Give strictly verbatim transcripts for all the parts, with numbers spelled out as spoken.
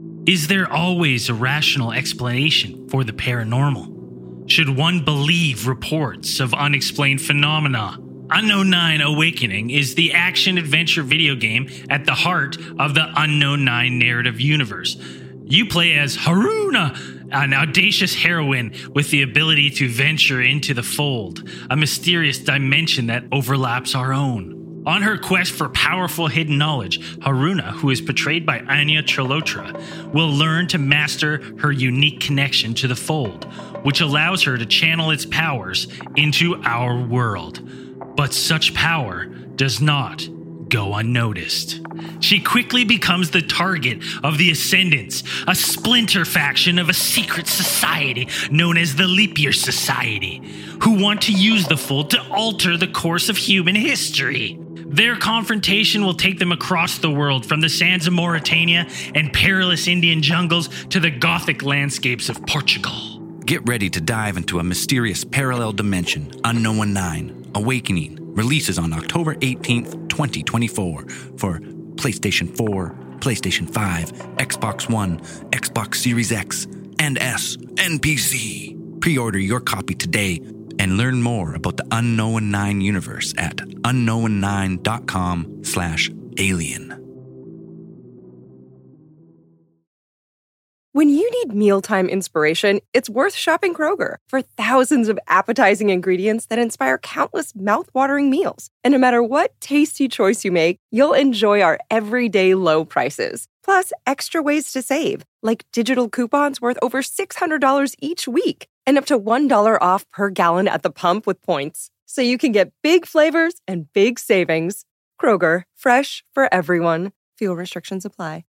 Is there always a rational explanation for the paranormal? Should one believe reports of unexplained phenomena? Unknown Nine Awakening is the action-adventure video game at the heart of the Unknown Nine narrative universe. You play as Haruna, an audacious heroine with the ability to venture into the fold, a mysterious dimension that overlaps our own. On her quest for powerful hidden knowledge, Haruna, who is portrayed by Anya Chalotra, will learn to master her unique connection to the fold, which allows her to channel its powers into our world. But such power does not go unnoticed. She quickly becomes the target of the Ascendants, a splinter faction of a secret society known as the Leap Year Society, who want to use the Fold to alter the course of human history. Their confrontation will take them across the world, from the sands of Mauritania and perilous Indian jungles to the Gothic landscapes of Portugal. Get ready to dive into a mysterious parallel dimension. Unknown Nine Awakening releases on October eighteenth, twenty twenty-four for PlayStation four, PlayStation five, Xbox One, Xbox Series X, and S, and P C. Pre-order your copy today and learn more about the Unknown Nine universe at unknown nine dot com slash alien. When you need mealtime inspiration, it's worth shopping Kroger for thousands of appetizing ingredients that inspire countless mouth-watering meals. And no matter what tasty choice you make, you'll enjoy our everyday low prices. Plus, extra ways to save, like digital coupons worth over six hundred dollars each week and up to one dollar off per gallon at the pump with points. So you can get big flavors and big savings. Kroger, fresh for everyone. Fuel restrictions apply.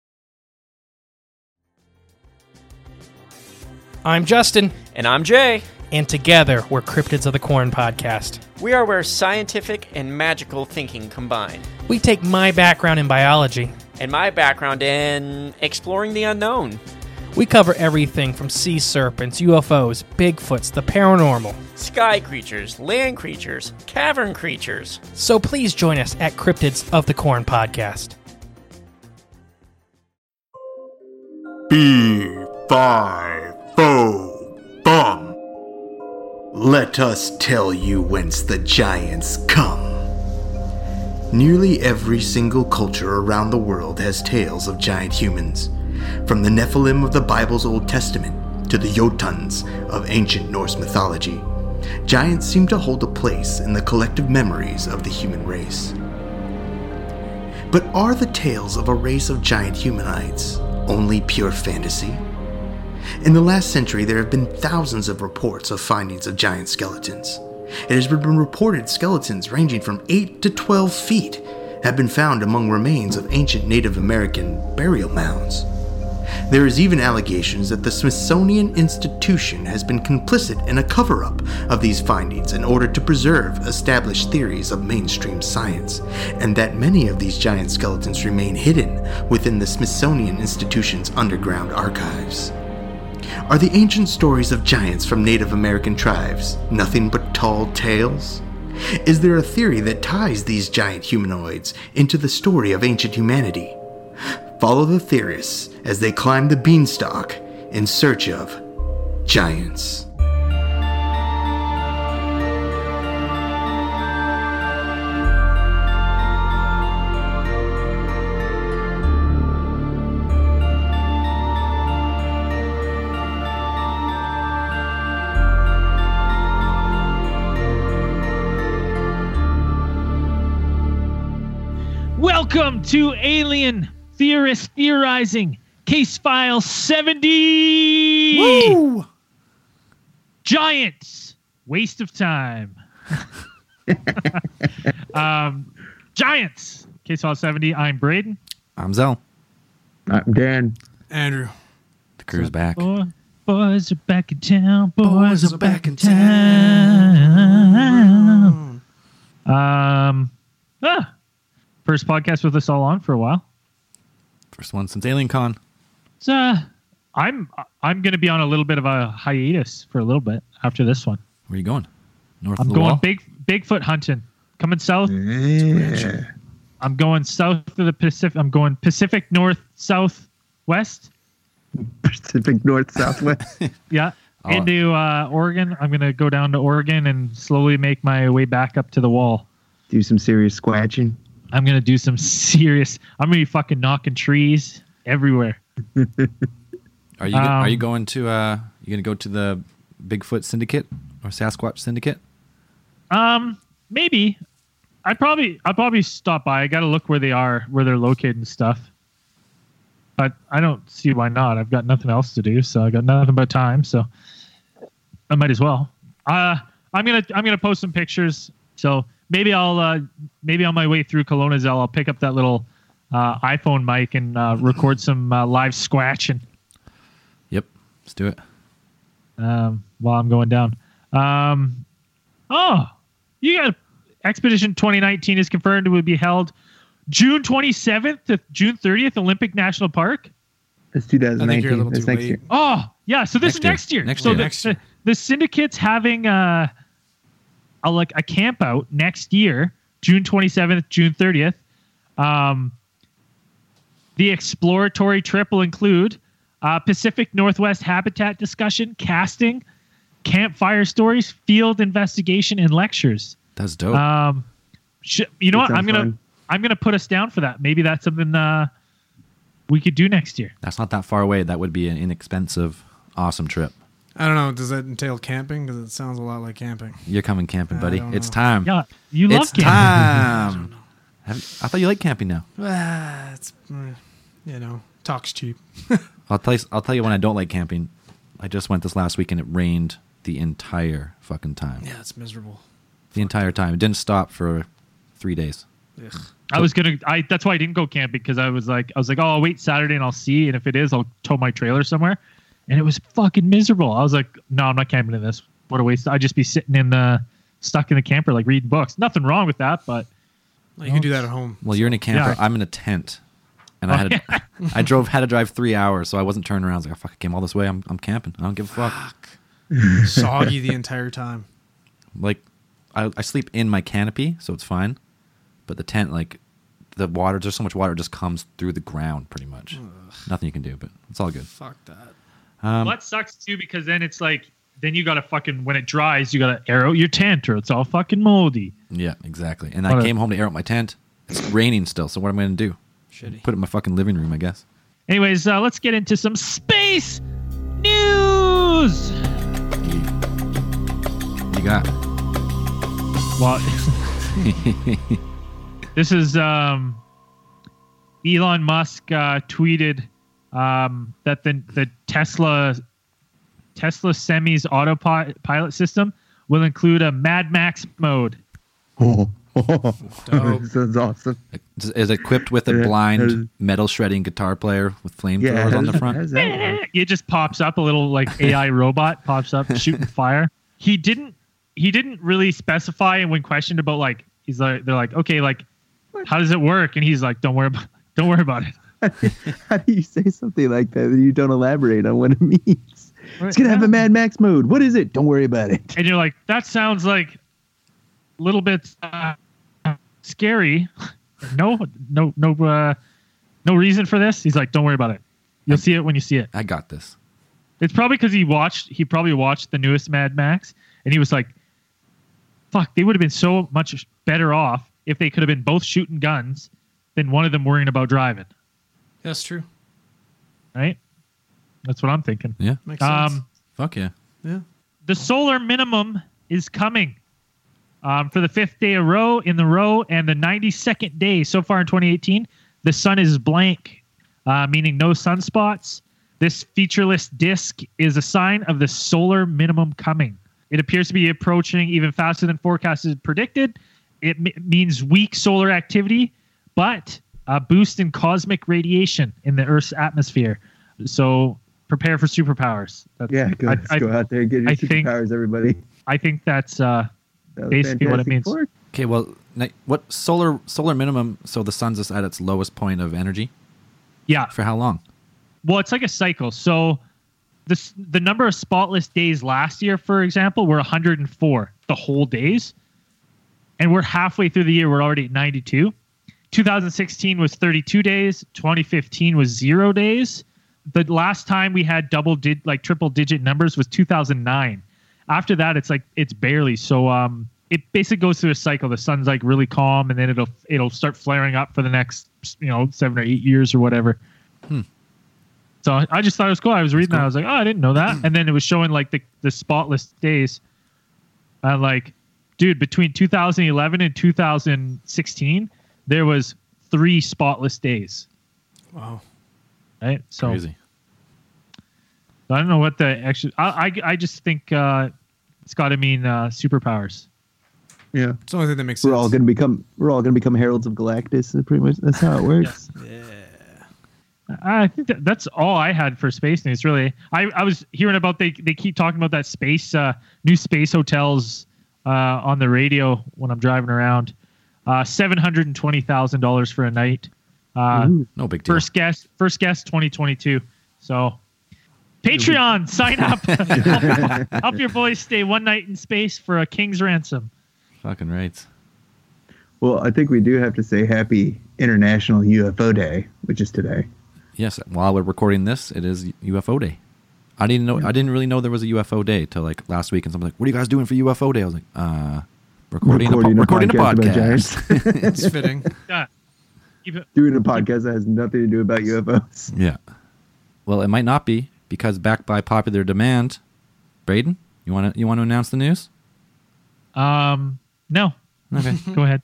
I'm Justin. And I'm Jay. And together, we're Cryptids of the Corn podcast. We are where scientific and magical thinking combine. We take my background in biology. And my background in exploring the unknown. We cover everything from sea serpents, U F Os, Bigfoots, the paranormal. Sky creatures, land creatures, cavern creatures. So please join us at Cryptids of the Corn podcast. B five Fo Bum. Let us tell you whence the giants come. Nearly every single culture around the world has tales of giant humans, from the Nephilim of the Bible's Old Testament to the Jotuns of ancient Norse mythology. Giants seem to hold a place in the collective memories of the human race. But are the tales of a race of giant humanoids only pure fantasy? In the last century, there have been thousands of reports of findings of giant skeletons. It has been reported skeletons ranging from eight to twelve feet have been found among remains of ancient Native American burial mounds. There is even allegations that the Smithsonian Institution has been complicit in a cover-up of these findings in order to preserve established theories of mainstream science, and that many of these giant skeletons remain hidden within the Smithsonian Institution's underground archives. Are the ancient stories of giants from Native American tribes nothing but tall tales? Is there a theory that ties these giant humanoids into the story of ancient humanity? Follow the theorists as they climb the beanstalk in search of giants. Welcome to Alien Theorist Theorizing, Case File seventy! Woo! Giants! Waste of time. um, Giants! Case File seventy, I'm Braden. I'm Zell. I'm Dan. Andrew. The crew's back. Boy, boys are back in town. Boys, Boys are back in town. Um, ah, first podcast with us all on for a while. First one since Alien Con. So, uh, I'm I'm going to be on a little bit of a hiatus for a little bit after this one. Where are you going? North I'm of the going wall? big Bigfoot hunting. Coming south. Yeah. I'm going south of the Pacific. I'm going Pacific North, South, West. Pacific North Southwest. Yeah. Oh. Into uh, Oregon. I'm going to go down to Oregon and slowly make my way back up to the wall. Do some serious squatching. I'm going to do some serious... I'm going to be fucking knocking trees everywhere. Are you go- are you Um, going to uh you gonna go to the Bigfoot Syndicate or Sasquatch Syndicate? Um, maybe. I'd probably I'd probably stop by. I got to look where they are, where they're located and stuff. But I don't see why not. I've got nothing else to do, so I got nothing but time, so I might as well. Uh, I'm gonna I'm gonna post some pictures. So maybe I'll uh, maybe on my way through Kelowna, I'll pick up that little uh, iPhone mic and uh, record some uh, live squatching Yep, let's do it. um, while I'm going down. Um, oh, you got Expedition twenty nineteen is confirmed it would be held June twenty-seventh to June thirtieth, Olympic National Park. That's two thousand nineteen. I think you're a little That's too next late. year. Oh, yeah. So this Next is year. next year. Next so year. The, Next year. The, the syndicate's having uh, a like a camp out next year, June twenty-seventh, June thirtieth. Um, the exploratory trip will include uh, Pacific Northwest habitat discussion, casting, campfire stories, field investigation, and lectures. That's dope. Um, sh- you know That what? I'm sounds gonna fun. I'm gonna put us down for that. Maybe that's something uh, we could do next year. That's not that far away. That would be an inexpensive, awesome trip. I don't know. Does that entail camping? Because it sounds a lot like camping. You're coming camping, I buddy. don't It's know. time. Yeah, you love It's camping. time. Have, I thought you liked camping now. Ah, it's mm, you know, talk's cheap. I'll tell you. I'll tell you when I don't like camping. I just went this last week and it rained the entire fucking time. Yeah, it's miserable. The entire time. It didn't stop for three days. Ugh. I was gonna. I that's why I didn't go camping because I was like, I was like, oh, I'll wait Saturday and I'll see, and if it is, I'll tow my trailer somewhere. And it was fucking miserable. I was like, no, I'm not camping in this. What a waste! I'd just be sitting in the stuck in the camper like reading books. Nothing wrong with that, but Well, you can do that at home. Well, you're in a camper. Yeah. I'm in a tent, and I had to, I drove had to drive three hours, so I wasn't turning around. I was like, oh, fuck, I came all this way. I'm I'm camping. I don't give a fuck. Soggy the entire time. Like, I I sleep in my canopy, so it's fine. But the tent, like, the water, there's so much water, it just comes through the ground, pretty much. Nothing you can do, but it's all good. Fuck that. Um, well, that sucks too because then it's like, then you gotta fucking when it dries, you gotta air out your tent or it's all fucking moldy. Yeah, exactly. And What I a- came home to air out my tent. It's raining still, so what am I going to do? Shitty. Put it in my fucking living room, I guess. Anyways, uh, let's get into some space news. You got. Well, this is um, Elon Musk uh, tweeted um, that the the Tesla Tesla Semi's autopilot system will include a Mad Max mode. Oh, Dope. sounds awesome. Is is equipped with a Yeah, blind has- metal shredding guitar player with flamethrowers Yeah, on the how's- front. how's that work? It just pops up a little like A I robot pops up shooting fire. He didn't he didn't really specify, and when questioned about like he's like they're like okay like how does it work, and he's like don't worry about don't worry about it. How do you say something like that and you don't elaborate on what it means? It's gonna have a Mad Max mode. What is it? Don't worry about it. And you're like, that sounds like a little bit uh, scary. No, no, no, uh, no reason for this. He's like, don't worry about it. You'll see it when you see it. I got this. It's probably because he watched. He probably watched the newest Mad Max, and he was like, "Fuck, they would have been so much better off if they could have been both shooting guns than one of them worrying about driving." That's true. Right? That's what I'm thinking. Yeah. Makes sense. Um, Fuck yeah. Yeah. the solar minimum is coming um, for the fifth day a row in the row and the ninety-second day so far in twenty eighteen. The sun is blank, uh, meaning no sunspots. This featureless disk is a sign of the solar minimum coming. It appears to be approaching even faster than forecasted predicted. It m- means weak solar activity, but a boost in cosmic radiation in the Earth's atmosphere. So prepare for superpowers. That's, Yeah, go, I, let's I, go out there and get your I think- superpowers, everybody. I think that's uh, That was basically what it Fantastic means. Four. Okay, well, ni- what solar solar minimum? So the sun's just at its lowest point of energy. yeah. For how long? Well, it's like a cycle. So this the number of spotless days last year, for example, were one hundred four the whole days. And we're halfway through the year. We're already at ninety-two. two thousand sixteen was thirty-two days. twenty fifteen was zero days. the last time we had double did like triple digit numbers was two thousand nine. After that, it's like it's barely. So um, it basically goes through a cycle. The sun's like really calm, and then it'll it'll start flaring up for the next you know seven or eight years or whatever. Hmm. So I just thought it was cool. I was reading cool. that. I was like, oh, I didn't know that. And then it was showing like the the spotless days. And like, dude, between two thousand eleven and two thousand sixteen, there was three spotless days. Wow. Right. So Crazy. I don't know what the actually. I I, I just think uh, it's got to mean uh, superpowers. Yeah. It's the only thing that makes sense. We're all gonna become we're all gonna become heralds of Galactus. And pretty much that's how it works. Yeah. I think that that's all I had for space news. Really, I, I was hearing about they they keep talking about that space uh, new space hotels uh, on the radio when I'm driving around. Uh, Seven hundred and twenty thousand dollars for a night. Uh, No big deal. first guest, first guest, twenty twenty-two. So, Patreon, sign up. help, help your boys stay one night in space for a king's ransom. Fucking right. Well, I think we do have to say Happy International U F O Day, which is today. Yes, while we're recording this, it is U F O Day. I didn't know. I didn't really know there was a U F O Day till like last week, and someone's like, "What are you guys doing for U F O Day?" I was like, "Uh, recording, Recording a, a po- recording a podcast about podcast." It's fitting. Yeah. Keep it- Doing a podcast that has nothing to do about U F Os. Yeah. Well, it might not be because backed by popular demand. Braden, you want to you want to announce the news? Um, no. Okay. Go ahead.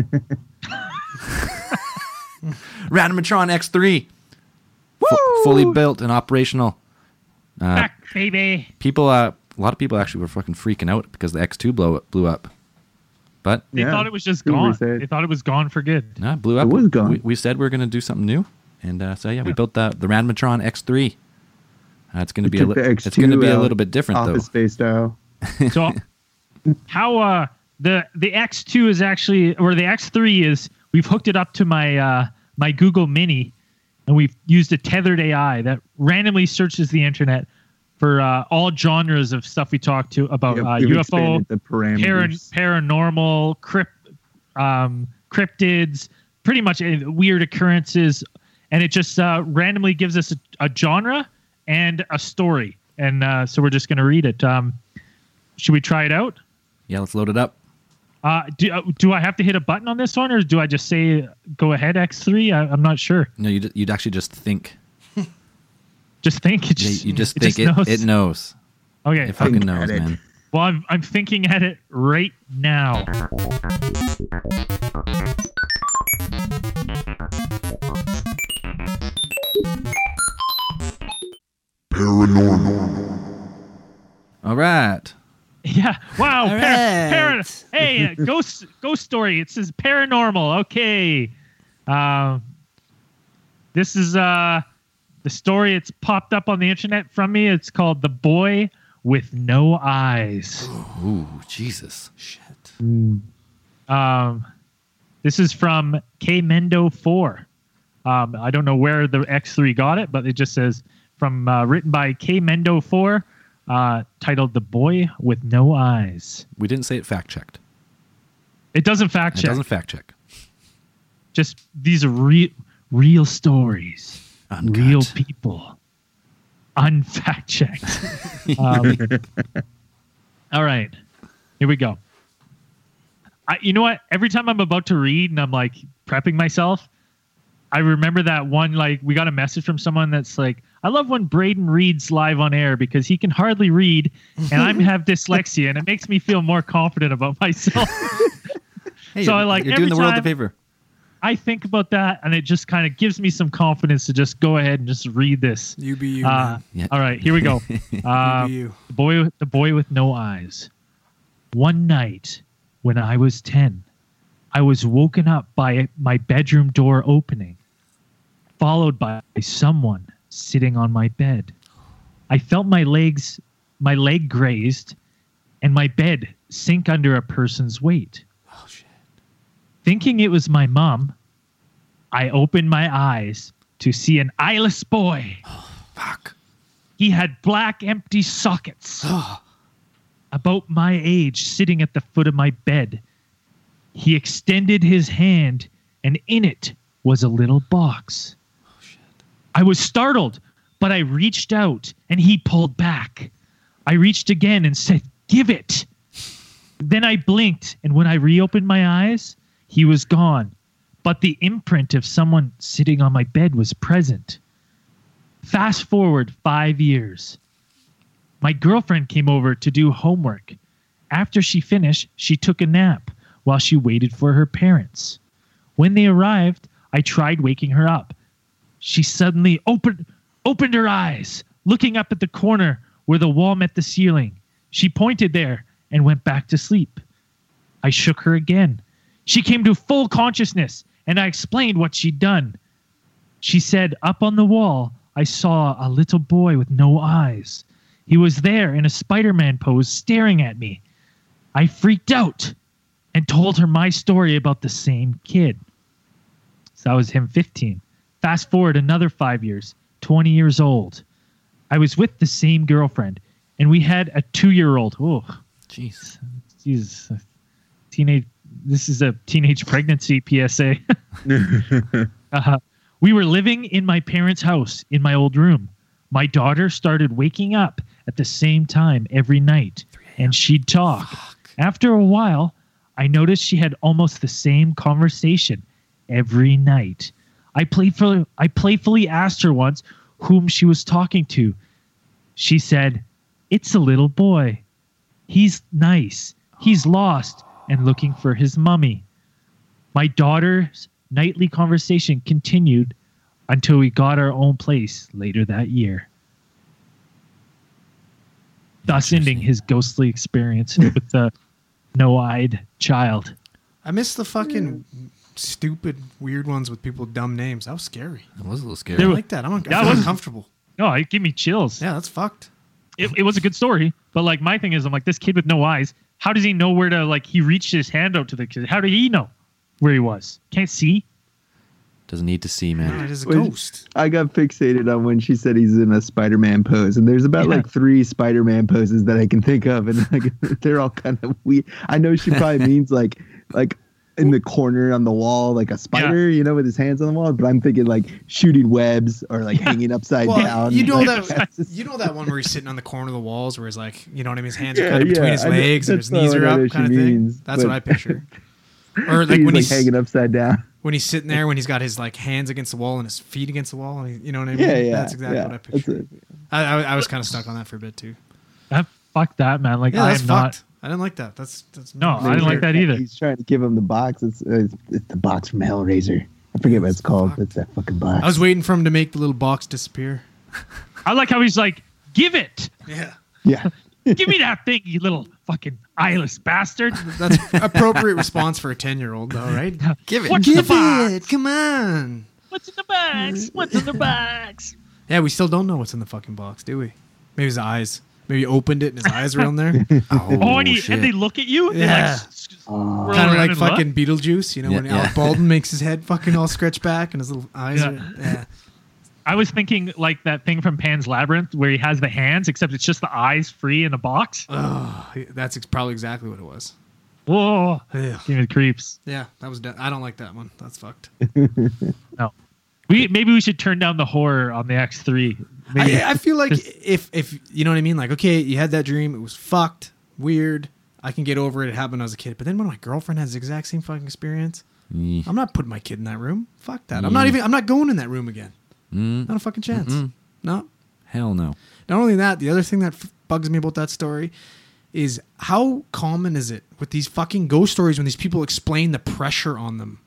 Randomatron X three, F- fully built and operational. Uh, Back, baby. people, uh, a lot of people actually were fucking freaking out because the X two blow blew up, but They Yeah. thought it was just Who gone. said- They thought it was gone for good. no, it blew up. It was gone. We, we said we were going to do something new, and uh, so yeah, we built the the Randomatron X three. Uh, it's going to be a Took li- the X two it's going to be a out, little bit different though. Office Space style. So how uh the the X two is actually or the X three is we've hooked it up to my uh my Google Mini and we've used a tethered A I that randomly searches the internet for uh, all genres of stuff we talk to about Yep, uh, you've U F O, expanded the parameters. para, paranormal, crypt, um, cryptids, pretty much uh, weird occurrences, and it just uh, randomly gives us a, a genre and a story, and uh, so we're just going to read it. Um, should we try it out? Yeah, let's load it up. Uh, do, uh, do I have to hit a button on this one, or do I just say go ahead X three? I, I'm not sure. No, you'd, you'd actually just think. Just think. It Yeah, just, you just it think just it, knows. it knows. Okay. It fucking Think knows, at it. man. Well, I'm I'm thinking at it right now. All right. Yeah. Wow. All par- right. par- hey, uh, ghost ghost story. It says paranormal. Okay. Um. This is uh the story. It's popped up on the internet from me. It's called "The Boy with No Eyes." Ooh, Jesus. Shit. Um, this is from K Mendo four. Um, I don't know where the X three got it, but it just says from uh, written by K Mendo four, uh, titled "The Boy with No Eyes." We didn't say it fact checked. It doesn't fact It check. doesn't fact check. Just these are real, real stories, Uncut. real people, unfact checked. um, all right, here we go. I, you know what? Every time I'm about to read and I'm like prepping myself, I remember that one, like we got a message from someone that's like, I love when Braden reads live on air because he can hardly read and I have dyslexia and it makes me feel more confident about myself. Hey, So you're, I like you're every doing the world a time- favor. I think about that and it just kind of gives me some confidence to just go ahead and just read this. You be you, Uh, man. Yeah. all right, here we go. Uh, You be you. the boy, the boy with no eyes. One night, when I was ten, I was woken up by my bedroom door opening, followed by someone sitting on my bed. I felt my legs, my leg grazed, and my bed sink under a person's weight. Oh, shit. Thinking it was my mom, I opened my eyes to see an eyeless boy. Fuck. He had black, empty sockets. About my age, sitting at the foot of my bed. He extended his hand, and in it was a little box. I was startled but I reached out and he pulled back. I reached again and said, "Give it." Then I blinked, and when I reopened my eyes, he was gone. But the imprint of someone sitting on my bed was present. Fast forward five years. My girlfriend came over to do homework. After she finished, she took a nap while she waited for her parents. When they arrived, I tried waking her up. She suddenly opened opened her eyes, looking up at the corner where the wall met the ceiling. She pointed there and went back to sleep. I shook her again. She came to full consciousness, and I explained what she'd done. She said, "Up on the wall, I saw a little boy with no eyes. He was there in a Spider-Man pose staring at me." I freaked out and told her my story about the same kid. So that was him fifteen. Fast forward another five years, twenty years old. I was with the same girlfriend, and we had a two-year-old. Oh, jeez. Jesus. Teenage. This is a teenage pregnancy P S A. uh, we were living in my parents' house in my old room. My daughter started waking up at the same time every night, and she'd talk. Fuck. After a while, I noticed she had almost the same conversation every night. I playfully, I playfully asked her once whom she was talking to. She said, "It's a little boy. He's nice. He's lost and looking for his mummy." My daughter's nightly conversation continued until we got our own place later that year. Thus ending his ghostly experience with the no-eyed child. I miss the fucking stupid, weird ones with people with dumb names. That was scary. It was a little scary. I don't like that. I'm That was- uncomfortable. No, it gave me chills. Yeah, that's fucked. It, it was a good story, but like my thing is, I'm like, this kid with no eyes, how does he know where to, like, he reached his hand out to the kid. How did he know where he was? Can't see? Doesn't need to see, man. No, it is a When- ghost. I got fixated on when she said he's in a Spider-Man pose, and there's about Yeah. like three Spider-Man poses that I can think of, and like they're all kind of weird. I know she probably means like like in the corner on the wall, like a spider, you know, with his hands on the wall. But I'm thinking like shooting webs or like hanging upside Well, down. you know like, that you know that one where he's sitting on the corner of the walls, where he's like, you know what I mean, his hands are Yeah, kind of between yeah, his I know- legs and his that's knees what are I know up, she kind of thing. means, That's but- what I picture. Or like he's when like he's hanging upside down. when he's sitting there, when he's got his like hands against the wall and his feet against the wall, and he, you know what I mean? Yeah, yeah. That's exactly yeah, what I that's picture. it. I, I, I was kind of stuck on that for a bit too. That, fuck that, man. Like, Yeah, I that's am fucked. not. I didn't like that. That's that's No, I didn't like that either. He's trying to give him the box. It's uh, it's, it's the box from Hellraiser. I forget what it's called. But it's that fucking box. I was waiting for him to make the little box disappear. I like how he's like, "Give it. Yeah, yeah. Give me that thing, you little fucking eyeless bastard." that's appropriate response for a ten-year-old, though, right? Give it. What's in the box? it. Come on. What's in the box? What's in the box? Yeah, we still don't know what's in the fucking box, do we? Maybe his eyes. Maybe he opened it and his eyes are in there. Oh, Oh, and, he, shit. and they look at you? And Yeah. They, like, s- s- Oh. roll Kind of around like and look? fucking Beetlejuice, you know, Yeah, when yeah. Alec Baldwin makes his head fucking all stretched back and his little eyes Yeah. are. Yeah. I was thinking like that thing from Pan's Labyrinth where he has the hands, except it's just the eyes free in a box. Oh, that's ex- probably exactly what it was. Whoa. Yeah, Give me the creeps. yeah that was. De- I don't like that one. That's fucked. No. We Maybe we should turn down the horror on the X three. Maybe. I, I feel like Just- if if you know what I mean, like okay, you had that dream, it was fucked, weird. I can get over it. It happened when I was a kid. But then when my girlfriend has the exact same fucking experience, Mm. I'm not putting my kid in that room. Fuck that. I'm not even. I'm not going in that room again. Mm. Not a fucking chance. Mm-mm. No. Hell no. Not only that, the other thing that f- bugs me about that story is how common is it with these fucking ghost stories when these people explain the pressure on them.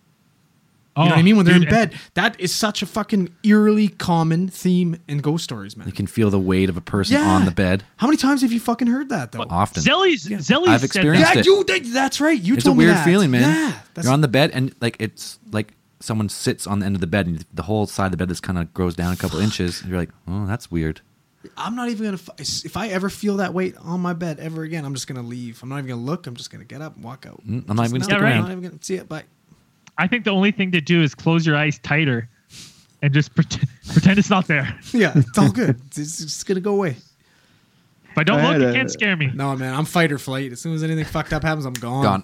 You know what I Oh, mean? When they're dude, in bed. That is such a fucking eerily common theme in ghost stories, man. You can feel the weight of a person Yeah. on the bed. How many times have you fucking heard that, though? Often. Zelly's, Zelly's I've said experienced that. it. you, that- that's right. You It's a told me weird that. feeling, man. Yeah. That's, You're on the bed and like it's like someone sits on the end of the bed and the whole side of the bed just kind of grows down a couple inches. And you're like, oh, that's weird. I'm not even going to... If I ever feel that weight on my bed ever again, I'm just going to leave. I'm not even going to look. I'm just going to get up and walk out. Mm, I'm not even gonna Just stick no, around. I'm not even going to see it. Bye. I think the only thing to do is close your eyes tighter and just pretend, pretend it's not there. Yeah, it's all good. It's just going to go away. If I don't I look, had you a- can't scare me. No, man, I'm fight or flight. As soon as anything fucked up happens, I'm gone. Gone.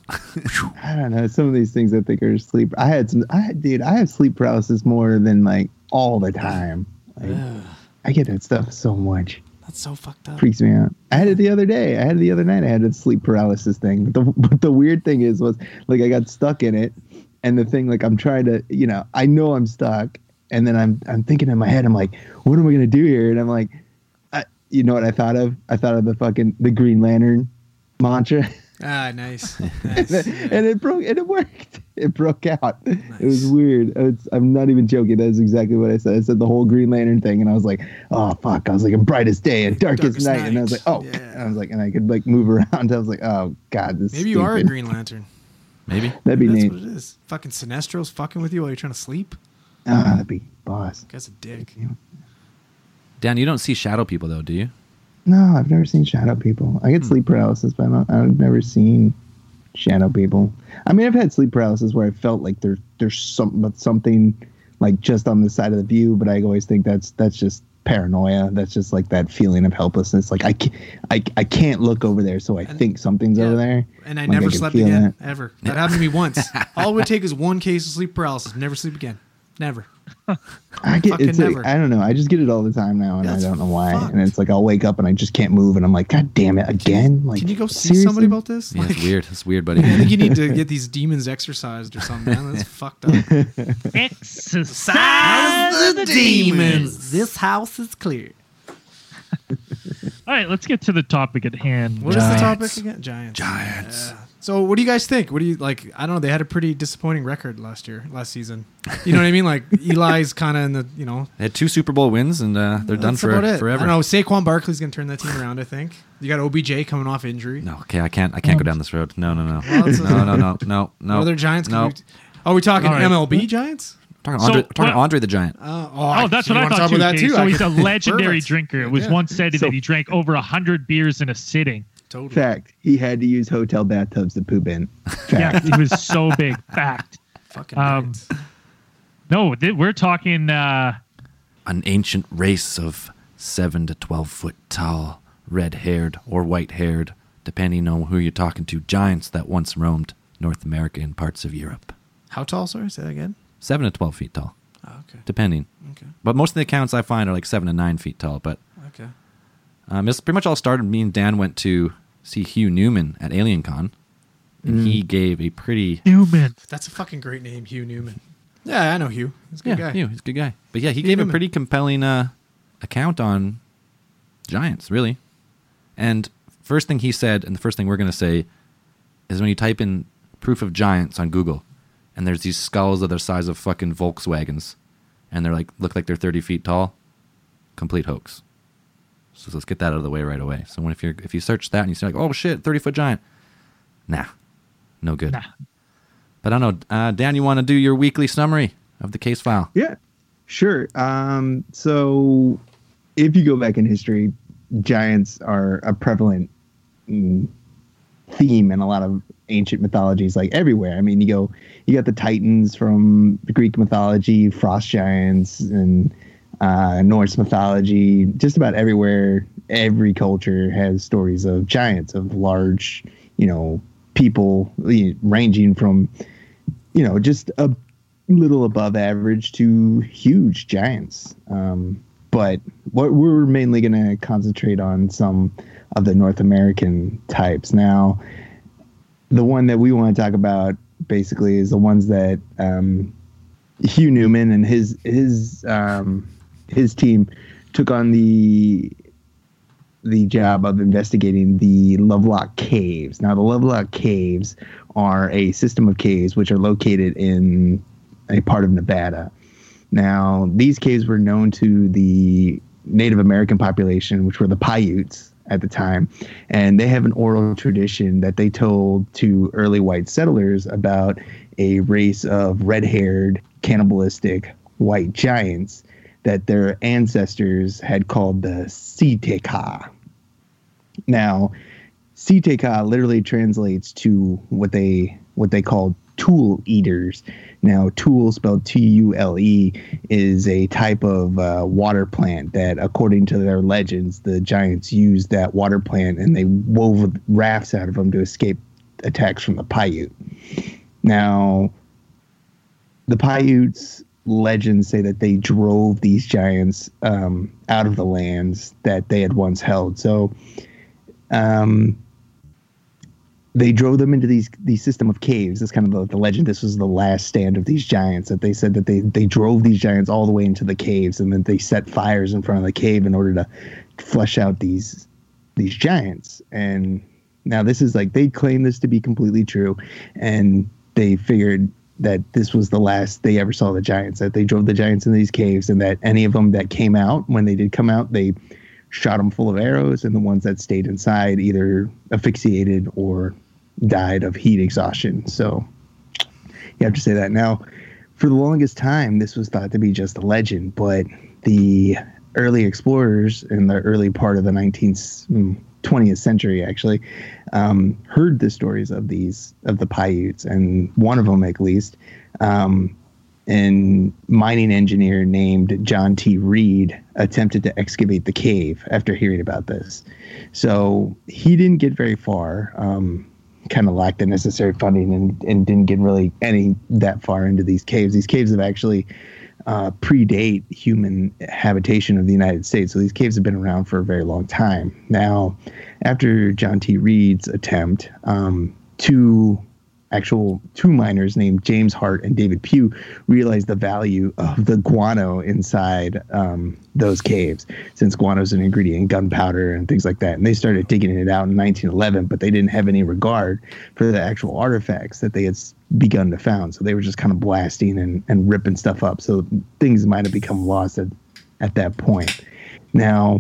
I don't know. Some of these things I think are sleep. I had some. I had, dude. I have sleep paralysis more than like all the time. Like, I get that stuff so much. That's so fucked up. Freaks me out. I had it the other day. I had it the other night. I had a sleep paralysis thing. But the, but the weird thing is, was like I got stuck in it, and the thing like I'm trying to, you know, I know I'm stuck, and then I'm I'm thinking in my head, I'm like, what am I gonna do here? And I'm like, I, you know what I thought of? I thought of the fucking the Green Lantern mantra. Ah, nice. nice. and, Yeah. and it broke, and it worked. It broke out. Nice. It was weird. It's, I'm not even joking. That's exactly what I said. I said the whole Green Lantern thing, and I was like, "Oh fuck!" I was like, "A brightest day and darkest, Darkest night. night," and I was like, "Oh," Yeah. and I was like, and I could like move around. I was like, "Oh god, this." Maybe you are a stupid. Green Lantern. Maybe. That'd be That's neat. what it is. Fucking Sinestro's fucking with you while you're trying to sleep. Ah, that'd be boss. Guy's a dick. Dan, you don't see shadow people though, do you? No, I've never seen shadow people. I get Hmm. sleep paralysis, but I don't, I've never seen shadow people. I mean, I've had sleep paralysis where I felt like there, there's some, something like just on the side of the view, but I always think that's that's just paranoia. That's just like that feeling of helplessness. Like I can't, I, I can't look over there, so I And- think something's yeah. over there. And I Like, never can slept feel again, that. ever. That happened to me once. All it would take is one case of sleep paralysis. Never sleep again. Never. I get Fucking it's like, never. I don't know. I just get it all the time now, and Yeah, I it's don't know why. fucked. And it's like I'll wake up and I just can't move, and I'm like, God damn it, again! Like, Can you go see seriously? somebody about this? Yeah, Like, it's weird. It's weird, buddy. I think you need to get these demons exorcised or something, man. That's fucked up. Exercise the demons. This house is clear. All right, let's get to the topic at hand. What is the Giants. topic again? Giants. Giants. Yeah. So, what do you guys think? What do you like? I don't know. They had a pretty disappointing record last year, last season. You know what I mean? Like Eli's kind of in the, you know, They had two Super Bowl wins, and uh, they're done that's for about it. forever. I don't know. Saquon Barkley's gonna turn that team around. I think you got O B J coming off injury. No, okay, I can't. I can't go down this road. No, no, no, Well, that's a- no, no, no, no, no. What other Giants? No, Can we, are we talking All right. M L B Giants? talking, So, Andre, talking what- Andre the Giant. Uh, Oh, that's you what I wanna thought talk too. about that Okay, too? So I he's could- a legendary Perfect. drinker. It was Yeah. once said So- that he drank over a hundred beers in a sitting. Totally. Fact. He had to use hotel bathtubs to poop in. Yeah, Fact. he was so big. Fact. Fucking Um, right. No, th- we're talking. Uh, An ancient race of seven to twelve foot tall, red-haired or white-haired, depending on who you're talking to, giants that once roamed North America and parts of Europe. How tall? Sorry, say that again. Seven to twelve feet tall, Oh, okay. depending. Okay. But most of the accounts I find are like seven to nine feet tall. But Okay. um, this pretty much all started. Me and Dan went to see Hugh Newman at AlienCon, and he gave a pretty Newman. That's a fucking great name, Hugh Newman. Yeah, I know Hugh. He's a good yeah, guy. Hugh, he's a good guy. But yeah, he Hugh gave a Newman. pretty compelling uh, account on giants, really. And first thing he said, and the first thing we're going to say, is when you type in proof of giants on Google, and there's these skulls that are the size of fucking Volkswagens, and they're like look like they're thirty feet tall, complete hoax. So let's get that out of the way right away. So when if you if you search that and you see like, oh shit, thirty foot giant, nah, no good. Nah. But I don't know, uh, Dan, you want to do your weekly summary of the case file? Yeah, sure. Um, so if you go back in history, giants are a prevalent mm, theme in a lot of ancient mythologies, like everywhere. I mean, you go, you got the Titans from the Greek mythology, frost giants, and uh, Norse mythology. Just about everywhere, every culture has stories of giants, of large, you know, people you know, ranging from, you know, just a little above average to huge giants. Um, but what we're mainly going to concentrate on some of the North American types. Now, the one that we want to talk about basically is the ones that um, Hugh Newman and his his um, his team took on the the job of investigating the Lovelock Caves. Now, the Lovelock Caves are a system of caves which are located in a part of Nevada. Now, these caves were known to the Native American population, which were the Paiutes at the time, and they have an oral tradition that they told to early white settlers about a race of red-haired, cannibalistic white giants that their ancestors had called the Siteka. Now, Siteka literally translates to what they what they call tool eaters. Now, tool, spelled T U L E, is a type of uh, water plant that, according to their legends, the giants used that water plant and they wove rafts out of them to escape attacks from the Paiute. Now, the Paiutes legends say that they drove these giants um, out of the lands that they had once held. So um, they drove them into these these system of caves. That's kind of the, the legend. This was the last stand of these giants, that they said that they, they drove these giants all the way into the caves, and then they set fires in front of the cave in order to flush out these these giants. And now this is like, they claim this to be completely true, and they figured that this was the last they ever saw the giants, that they drove the giants in these caves, and that any of them that came out, when they did come out, they shot them full of arrows, and the ones that stayed inside either asphyxiated or died of heat exhaustion. So you have to say that. Now, for the longest time, this was thought to be just a legend, but the early explorers in the early part of the nineteenth, twentieth century, actually, um, heard the stories of these, of the Paiutes, and one of them, at least, um, an mining engineer named John T. Reed attempted to excavate the cave after hearing about this. So he didn't get very far, um, kind of lacked the necessary funding, and, and didn't get really any that far into these caves. These caves have actually uh, predate human habitation of the United States. So these caves have been around for a very long time. Now, after John T. Reed's attempt, um, two actual two miners named James Hart and David Pugh realized the value of the guano inside um, those caves, since guano is an ingredient in gunpowder and things like that. And they started digging it out in nineteen eleven, but they didn't have any regard for the actual artifacts that they had begun to found. So they were just kind of blasting and, and ripping stuff up. So things might have become lost at, at that point. Now,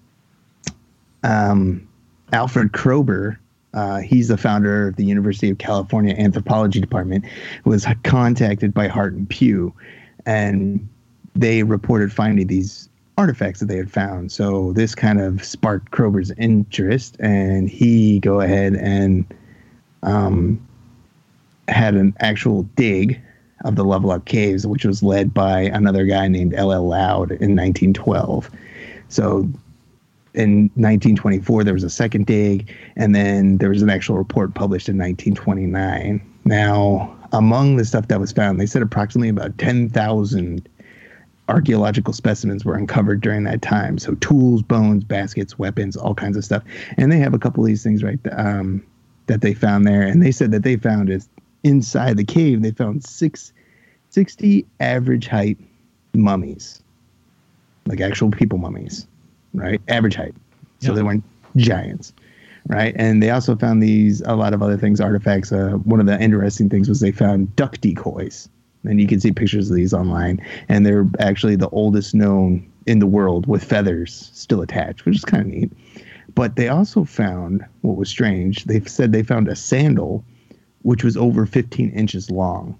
um, Alfred Kroeber, Uh, he's the founder of the University of California Anthropology Department, was contacted by Hart and Pugh, and they reported finding these artifacts that they had found. So this kind of sparked Kroeber's interest, and he go ahead and um, had an actual dig of the Level Up Caves, which was led by another guy named L L Loud in nineteen twelve. So in nineteen twenty-four, there was a second dig, and then there was an actual report published in nineteen twenty-nine. Now, among the stuff that was found, they said approximately about ten thousand archaeological specimens were uncovered during that time. So tools, bones, baskets, weapons, all kinds of stuff. And they have a couple of these things right um, that they found there. And they said that they found is inside the cave, they found six, sixty average height mummies, like actual people mummies. Right, average height, so yeah. They weren't giants, right? And they also found these a lot of other things, artifacts. Uh, one of the interesting things was they found duck decoys, and you can see pictures of these online. And they're actually the oldest known in the world with feathers still attached, which is kind of neat. But they also found what was strange. They said they found a sandal, which was over fifteen inches long.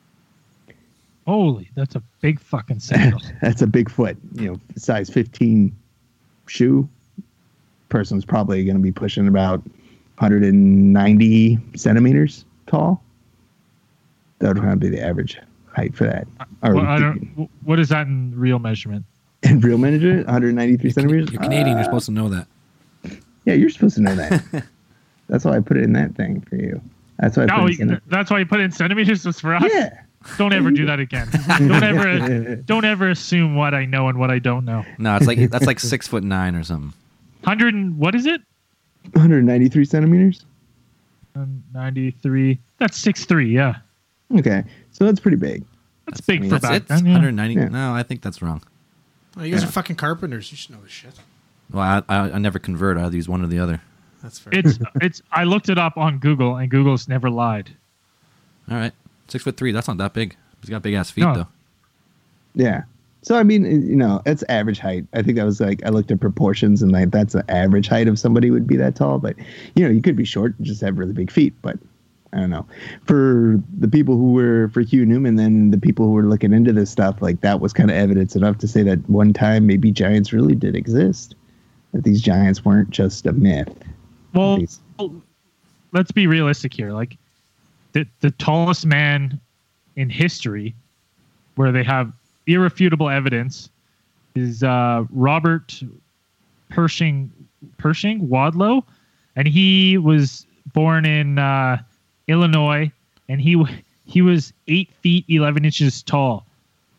Holy, that's a big fucking sandal. That's a big foot, you know, size fifteen. Shoe person's probably going to be pushing about one hundred ninety centimeters tall. That would probably be the average height for that. Or, well, I don't, what is that in real measurement? In real measurement, one hundred ninety-three you're, centimeters. You're Canadian. Uh, you're supposed to know that. Yeah, you're supposed to know that. That's why I put it in that thing for you. That's why. I no, put it in that's why you put it in centimeters. Just for us. Yeah. Don't ever do that again. Don't ever, don't ever assume what I know and what I don't know. No, it's like that's like six foot nine or something. Hundred and what is it? one hundred ninety-three centimeters. ninety-three. That's six three. Yeah. Okay, so that's pretty big. That's, that's big I mean, for that's, back it's then. Yeah. one hundred ninety. Yeah. No, I think that's wrong. Oh, you guys yeah. are fucking carpenters. You should know this shit. Well, I, I I never convert. I use one or the other. That's fair. It's it's. I looked it up on Google, and Google's never lied. All right, six foot three. That's not that big. He's got big ass feet no. though. Yeah. So I mean, you know, it's average height. I think that was like I looked at proportions, and like that's the average height of somebody would be that tall. But you know, you could be short and just have really big feet. But I don't know. For the people who were for Hugh Newman, then the people who were looking into this stuff, like that was kind of evidence enough to say that one time maybe giants really did exist. That these giants weren't just a myth. Well, these... let's be realistic here. Like the the tallest man in history, where they have irrefutable evidence, is uh, Robert Pershing Pershing Wadlow, and he was born in uh, Illinois, and he he was eight feet eleven inches tall.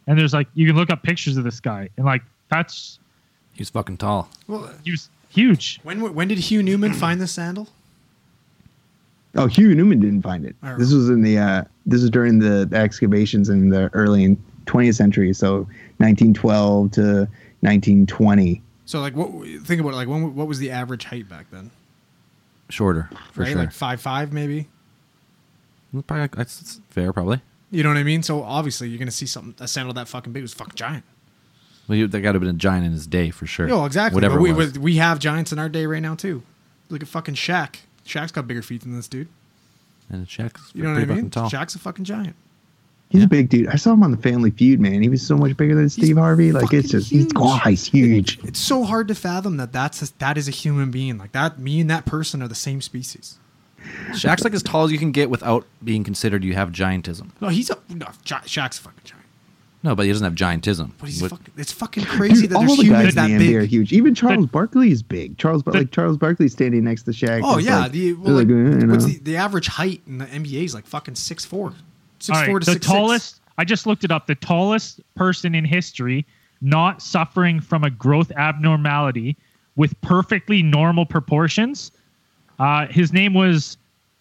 And there's like you can look up pictures of this guy, and like that's He's fucking tall. Well, he was huge. when when did Hugh Newman find the sandal? Oh, Hugh Newman didn't find it. All right. This was in the uh, this was during the excavations in the early twentieth century, so nineteen twelve to nineteen twenty. So like, what think about it, like when, what was the average height back then? Shorter, for right, sure. like five five maybe. Probably, that's, that's fair, probably. You know what I mean? So obviously you're gonna see something a sandal that fucking big. It was fucking giant. Well, you, that got to have been a giant in his day, for sure. Yo, exactly. Whatever But we, it was. we we have giants in our day right now too. Look at fucking Shaq. Shaq's got bigger feet than this dude. And Shaq's You know what pretty I mean? fucking tall. Shaq's a fucking giant. He's a big dude. I saw him on the Family Feud, man. He was so much bigger than Steve Harvey. Like it's fucking just he's huge. oh, he's huge. It's so hard to fathom that that's a, that is a human being. Like that, me and that person are the same species. Shaq's like as tall as you can get without being considered you have giantism. No, he's a no. Sha- Shaq's a fucking giant. No, but he doesn't have giantism. But he's What- fucking. It's fucking crazy Dude, that all there's the humans guys that in the N B A are big. huge. Even Charles Barkley is big. Charles, Bar- The- like Charles Barkley standing next to Shaq. Oh is yeah, like- the well, they're like, like, uh, you what's know. the, the average height in the N B A is like fucking six four, six All right, four to the six tallest. I just looked it up. The tallest person in history not suffering from a growth abnormality with perfectly normal proportions. Uh, his name was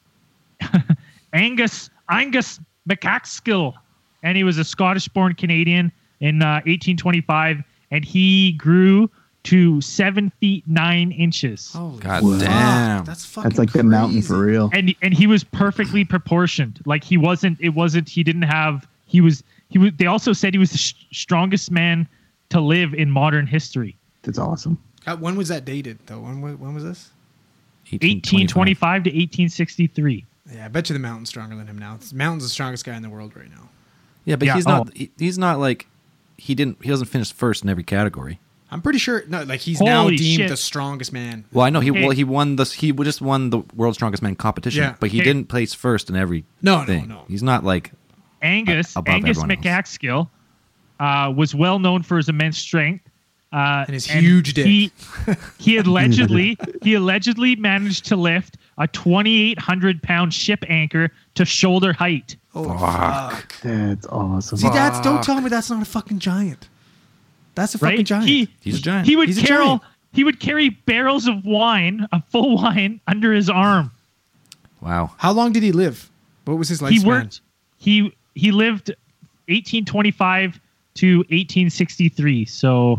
Angus Angus McCaskill, and he was a Scottish-born Canadian in uh, eighteen twenty-five, and he grew to seven feet nine inches. Holy God fuck, damn. That's fucking. That's like the mountain for crazy. real. and and he was perfectly proportioned. Like he wasn't. It wasn't. He didn't have. He was. He was. They also said he was the sh- strongest man to live in modern history. That's awesome. Uh, when was that dated though? When wa- when was this? eighteen twenty-five to eighteen sixty-three. Yeah, I bet you the Mountain's stronger than him now. Mountain's the strongest guy in the world right now. Yeah, but Yeah, he's not. oh. He, he's not like he didn't. He doesn't finish first in every category. I'm pretty sure. No, like he's now Holy deemed shit. the strongest man. Well, I know he. Hey. Well, he won this. He just won the world's strongest man competition. Yeah. But he Hey. didn't place first in every. No, no, thing. no. He's not like. Angus Above Angus everyone else. McCaskill uh, was well known for his immense strength uh, And his huge dick. He, he allegedly he allegedly managed to lift a twenty-eight hundred pound ship anchor to shoulder height. Oh fuck! That's awesome. See, that's don't tell me that's not a fucking giant. That's a fucking Right? giant. He He's a giant. he would He's a carry giant. he would carry barrels of wine, a full wine, under his arm. Wow. How long did he live? What was his lifespan? He worked. He he lived eighteen twenty-five to eighteen sixty-three. So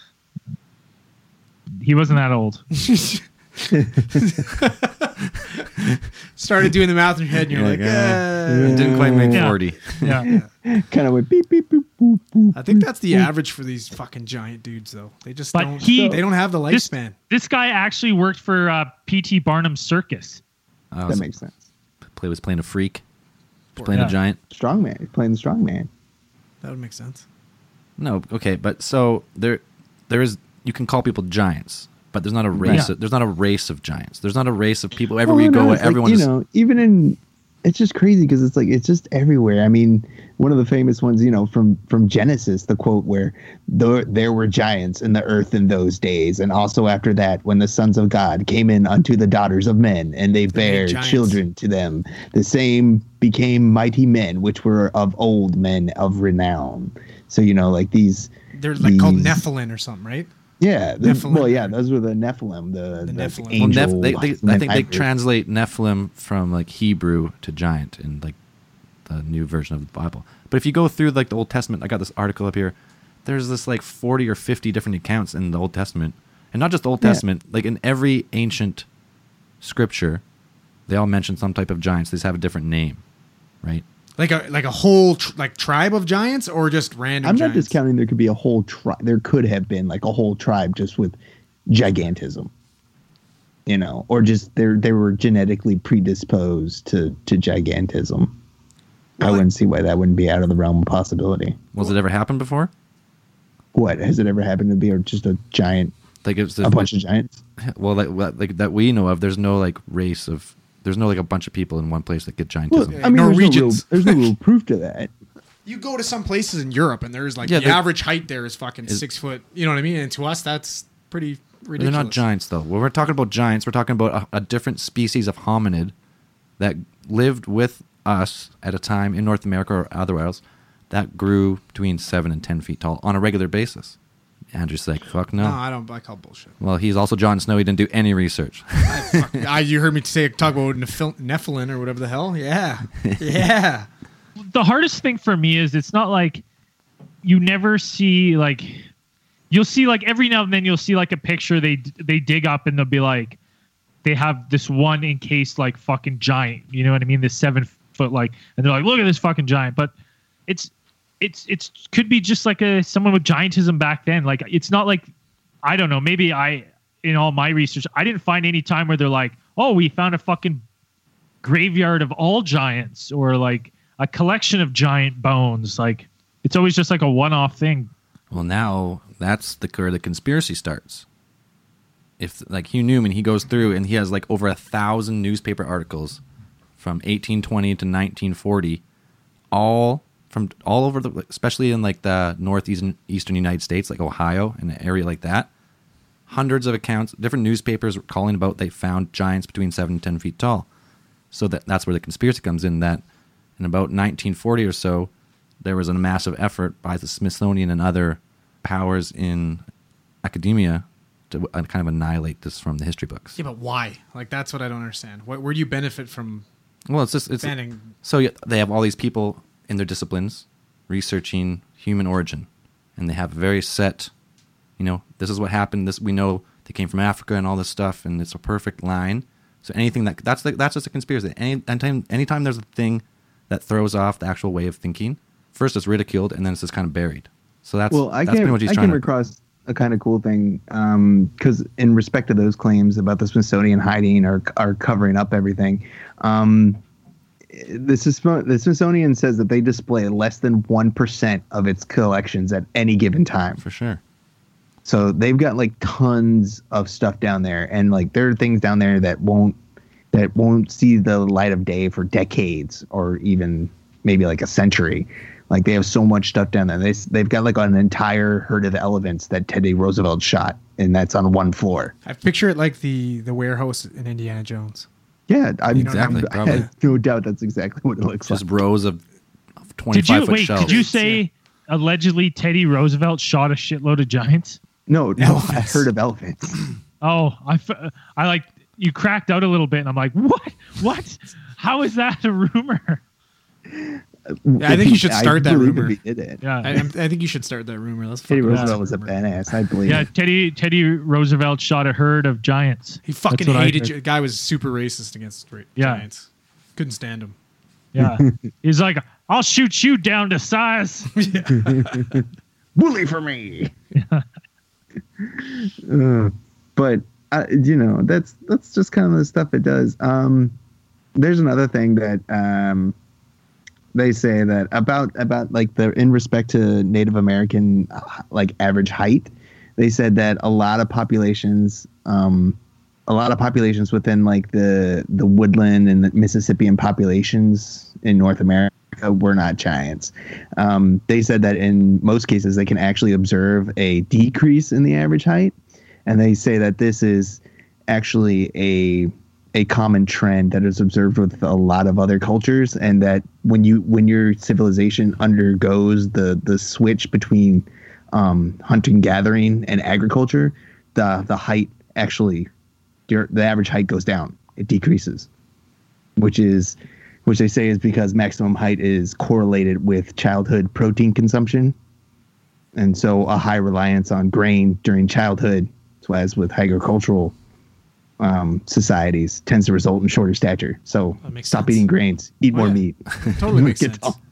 he wasn't that old. Started doing the math in your head, and you're like, uh, eh. Didn't quite make Yeah. forty. Yeah. Kind of went beep beep boop boop boop. I think that's the average for these fucking giant dudes, though. They just But don't. he- they don't have the This, lifespan. this guy actually worked for uh, P T Barnum Circus. Oh, That so makes sense. play was playing a freak. Was playing Yeah. a giant. Strong man. He's playing the strong man. That would make sense. No, okay, but so there, there is. You can call people giants, but there's not a race. Yeah. Of, there's not a race of giants. There's not a race of people. Everywhere Well, you no, go, it's like, everyone you is. know, even in it's just crazy because it's like it's just everywhere. I mean, one of the famous ones, you know, from from Genesis, the quote where there there were giants in the earth in those days, and also after that, when the sons of God came in unto the daughters of men, and they bare giants. children to them, the same became mighty men, which were of old men of renown. So you know, like these. They're like called these- Nephilim or something, right? Yeah, the, Nephilim. well, yeah, those were the Nephilim, the, The the, Nephilim. Well, angel. Neph- they, they, I men think they hybrid. translate Nephilim from like Hebrew to giant in like the new version of the Bible. But if you go through like the Old Testament, I got this article up here. There's this like forty or fifty different accounts in the Old Testament, and not just the Old Yeah. Testament. Like in every ancient scripture, they all mention some type of giants. They just have a different name, right? Like a like a whole tr- like tribe of giants, or just random. I'm giants? not discounting there could be a whole tribe. There could have been like a whole tribe just with gigantism, you know, or just they they were genetically predisposed to to gigantism. I Well, wouldn't see why that wouldn't be out of the realm of possibility. Was it ever happened before? What has it ever happened to be just a giant, Like it's a bunch of giants? well, like well, like that we know of. There's no like race of. There's no like a bunch of people in one place that get giantism. Well, I mean, there's no, real, Norwegians. there's no real proof to that. You go to some places in Europe, and there's like Yeah, the they're- average height there is fucking Is- six foot. You know what I mean? And to us, that's pretty ridiculous. They're not giants, though. When we're talking about giants, we're talking about a, a different species of hominid that lived with us at a time in North America or otherwhere else, that grew between seven and ten feet tall on a regular basis. Andrew's like, fuck no. No, I don't. I call bullshit. Well, he's also Jon Snow. He didn't do any research. I, fuck, I, you heard me say talk about Nephil- Nephilim or whatever the hell. Yeah, yeah. The hardest thing for me is it's not like you never see like you'll see like every now and then you'll see like a picture they they dig up and they'll be like they have this one encased like fucking giant. You know what I mean? This seven foot like, and they're like, look at this fucking giant. But it's it's it's could be just like a someone with giantism back then. Like it's not like I don't know. Maybe I in all my research I didn't find any time where they're like, oh, we found a fucking graveyard of all giants or like a collection of giant bones. Like it's always just like a one-off thing. Well, now that's the where the conspiracy starts. If like Hugh Newman, he goes through and he has like over a thousand newspaper articles from eighteen twenty to nineteen forty, all from all over the, especially in like the northeastern eastern United States, like Ohio and an area like that. Hundreds of accounts, different newspapers calling about they found giants between seven and ten feet tall. So that that's where the conspiracy comes in. That in about nineteen forty or so, there was a massive effort by the Smithsonian and other powers in academia to uh, kind of annihilate this from the history books. Yeah, but why? Like that's what I don't understand. What, where do you benefit from? Well, it's just it's banning? So yeah, they have all these people in their disciplines researching human origin, and they have a very set, you know, this is what happened. This we know they came from Africa and all this stuff, and it's a perfect line. So anything that that's the, that's just a conspiracy. Any anytime anytime there's a thing that throws off the actual way of thinking, first it's ridiculed and then it's just kind of buried. So that's well, I that's came, pretty much he's I trying came to. across a kind of cool thing because um, in respect to those claims about the Smithsonian hiding or or covering up everything, um, the, the Smithsonian says that they display less than one percent of its collections at any given time. For sure. So they've got like tons of stuff down there, and like there are things down there that won't that won't see the light of day for decades or even maybe like a century. Like they have so much stuff down there. They they've got like an entire herd of elephants that Teddy Roosevelt shot, and that's on one floor. I picture it like the the warehouse in Indiana Jones. Yeah, I, exactly. I have no doubt that's exactly what it looks Just like. Just rows of twenty-five did you, foot wait, shelves. Did you say yeah. allegedly Teddy Roosevelt shot a shitload of giants? No, no, I heard of elephants. Oh, I, I like you cracked out a little bit, and I'm like, what? What? How is that a rumor? Yeah, I think you should start I that rumor. He did it. Yeah, I, I think you should start that rumor. Let's Teddy fucking Roosevelt was a badass. I believe. Yeah, Teddy Teddy Roosevelt shot a herd of giants. He fucking hated you. The guy was super racist against ra- yeah. giants. Couldn't stand him. Yeah, he's like, I'll shoot you down to size. Bully for me. Yeah. uh, but uh, you know, that's that's just kind of the stuff it does. Um, there's another thing that um. They say that about about like the in respect to Native American uh, like average height, they said that a lot of populations, um, a lot of populations within like the the woodland and the Mississippian populations in North America were not giants. Um, they said that in most cases they can actually observe a decrease in the average height, and they say that this is actually a a common trend that is observed with a lot of other cultures, and that when you when your civilization undergoes the the switch between um, hunting, gathering, and agriculture, the the height actually your, the average height goes down. It decreases, which is which they say is because maximum height is correlated with childhood protein consumption, and so a high reliance on grain during childhood, as with agricultural Um, societies, tends to result in shorter stature. So stop sense. eating grains, eat Oh, more yeah. meat. Totally makes Get sense. tall.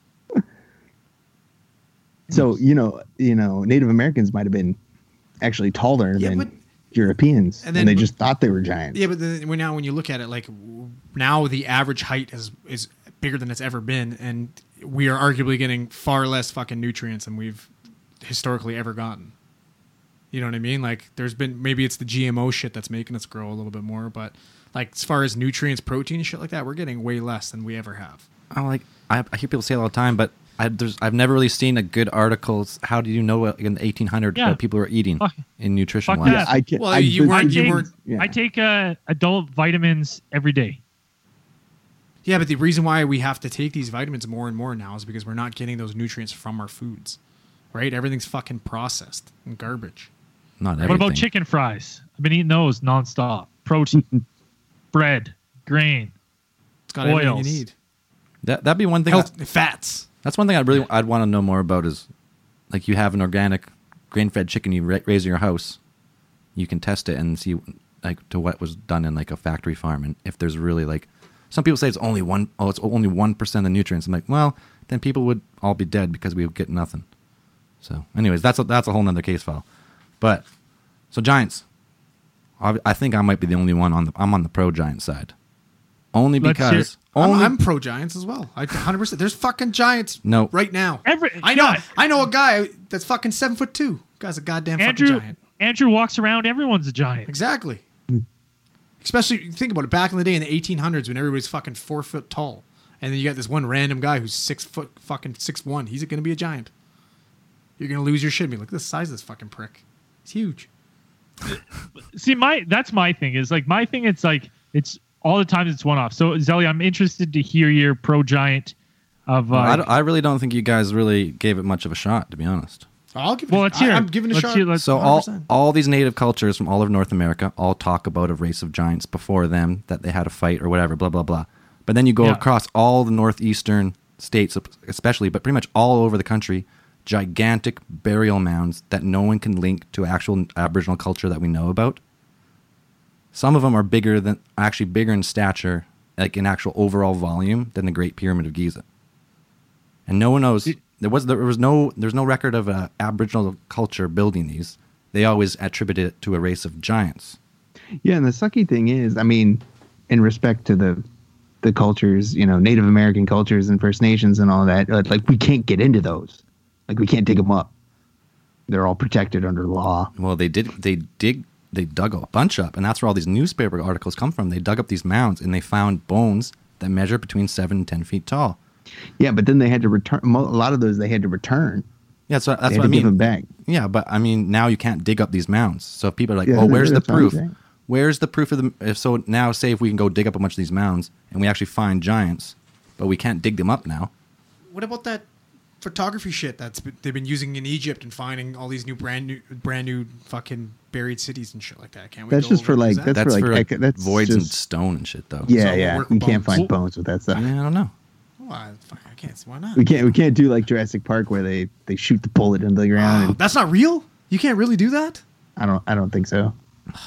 So you know, you know, Native Americans might have been actually taller Yeah, than but- Europeans, and and, then- they but- just thought they were giants. Yeah, but then when now when you look at it, like now the average height is is bigger than it's ever been, and we are arguably getting far less fucking nutrients than we've historically ever gotten. You know what I mean? Like there's been maybe it's the G M O shit that's making us grow a little bit more, but like as far as nutrients, protein, shit like that, we're getting way less than we ever have. I like I, I hear people say it all the time, but I, there's I've never really seen a good article. How do you know what, in the eighteen hundreds Yeah. what people were eating Fuck. in nutrition Fuck wise? that. I can, Well, I, you this weren't- is- you take, weren't- yeah. I take uh, adult vitamins every day. Yeah, but the reason why we have to take these vitamins more and more now is because we're not getting those nutrients from our foods, right? Everything's fucking processed and garbage. Not everything. What about chicken fries? I've been eating those nonstop. Protein, bread, grain, It's got oils. everything you need. That that'd be one thing. Health, I- fats. That's one thing I really I'd want to know more about is, like, you have an organic, grain-fed chicken you ra- raise in your house. You can test it and see, like, to what was done in like a factory farm, and if there's really like, some people say it's only one oh it's only one percent of the nutrients. I'm like, well, then people would all be dead because we would get nothing. So, anyways, that's a, that's a whole nother case file. But so Giants, I I think I might be the only one on the I'm on the pro Giant side, only Let's hear- because I'm, only I'm pro Giants as well. I one hundred percent. There's fucking Giants No. right now. Every- I know. yeah. I know a guy that's fucking seven foot two. Guy's a goddamn Andrew fucking giant. Andrew walks around. Everyone's a giant. Exactly. Especially, think about it, back in the day in the eighteen hundreds when everybody's fucking four foot tall. And then you got this one random guy who's six foot fucking six one. He's going to be a giant. You're going to lose your shit. Be like, look at the size of this fucking prick. He's huge. See, my that's my thing. Is like my thing. It's like it's all the time. It's one off. So Zelly, I'm interested to hear your pro giant of. Uh, I, don't- I really don't think you guys really gave it much of a shot, to be honest. I'll give Well, it. let's hear I, it. I'm giving it a Let's shot. hear- let's- So one all hundred percent. all these native cultures from all over North America all talk about a race of giants before them that they had a fight or whatever, blah blah blah. But then you go Yeah. across all the northeastern states, especially, but pretty much all over the country, gigantic burial mounds that no one can link to actual Aboriginal culture that we know about. Some of them are bigger than actually bigger in stature, like in actual overall volume, than the Great Pyramid of Giza. And no one knows. There was there was no there's no record of uh, Aboriginal culture building these. They always attributed it to a race of giants. Yeah, and the sucky thing is, I mean, in respect to the the cultures, you know, Native American cultures and First Nations and all that, uh, like we can't get into those. Like we can't dig them up. They're all protected under law. Well, they did they dig they dug a bunch up, and that's where all these newspaper articles come from. They dug up these mounds and they found bones that measure between seven and ten feet tall. Yeah, but then they had to return. mo- A lot of those they had to return. Yeah, so that's They had what I to give them mean. back. Yeah, but I mean, now you can't dig up these mounds. So if people are like, Yeah, "Oh, where's the that's what I'm proof? saying. Where's the proof of the?" If so, now say if we can go dig up a bunch of these mounds and we actually find giants, but we can't dig them up now. What about that photography shit that's been, they've been using in Egypt and finding all these new brand new brand new fucking buried cities and shit like that? Can't we? That's go just for over- like is that- that's, for like, echo- that's voids and just, stone and shit, though. Yeah, So we'll yeah. work You with can't bones. find bones with that stuff. Yeah, I don't know. Well, I, fuck, I can't. Why not? We can't we can't do like Jurassic Park where they they shoot the bullet into the ground. Oh, And, that's not real. You can't really do that. I don't I don't think so.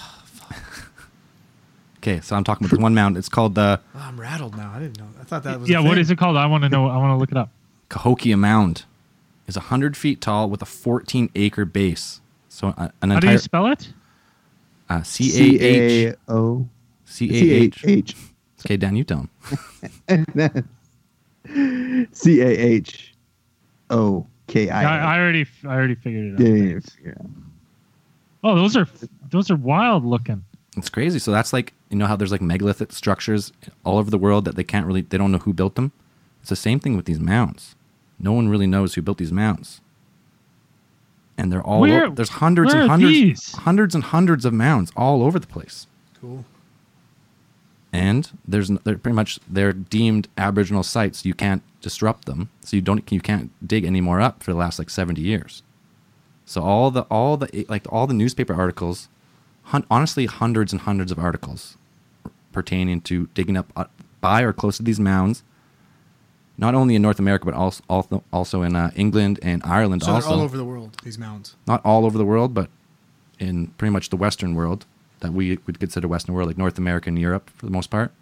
Okay, so I'm talking about this one mound. It's called the Oh, I'm rattled now. I didn't know. I thought that was. yeah, a what thing. is it called? I want to know. I want to look it up. Cahokia Mound. Is one hundred feet tall with a fourteen acre base. So uh, an How do entire you spell it? uh, C A H O C A H. H Okay, Dan, you tell him. C A H O K I, I. I already, I already figured it Yeah, out. yeah, Thanks. yeah. Oh, those are, those are wild looking. It's crazy. So that's like, you know how there's like megalithic structures all over the world that they can't really, they don't know who built them. It's the same thing with these mounds. No one really knows who built these mounds. And they're all, Where- o- there's hundreds where and are hundreds, these? hundreds and hundreds of mounds all over the place. Cool. And there's, n- they're pretty much, they're deemed Aboriginal sites. You can't disrupt them. So you don't, you can't dig any more up for the last like seventy years. So all the, all the, like all the newspaper articles, hun- honestly, hundreds and hundreds of articles pertaining to digging up uh, by or close to these mounds, not only in North America, but also also, also in uh, England and Ireland. So also, they're all over the world. These mounds. not all over the world, but in pretty much the Western world that we would consider Western world, like North America and Europe for the most part.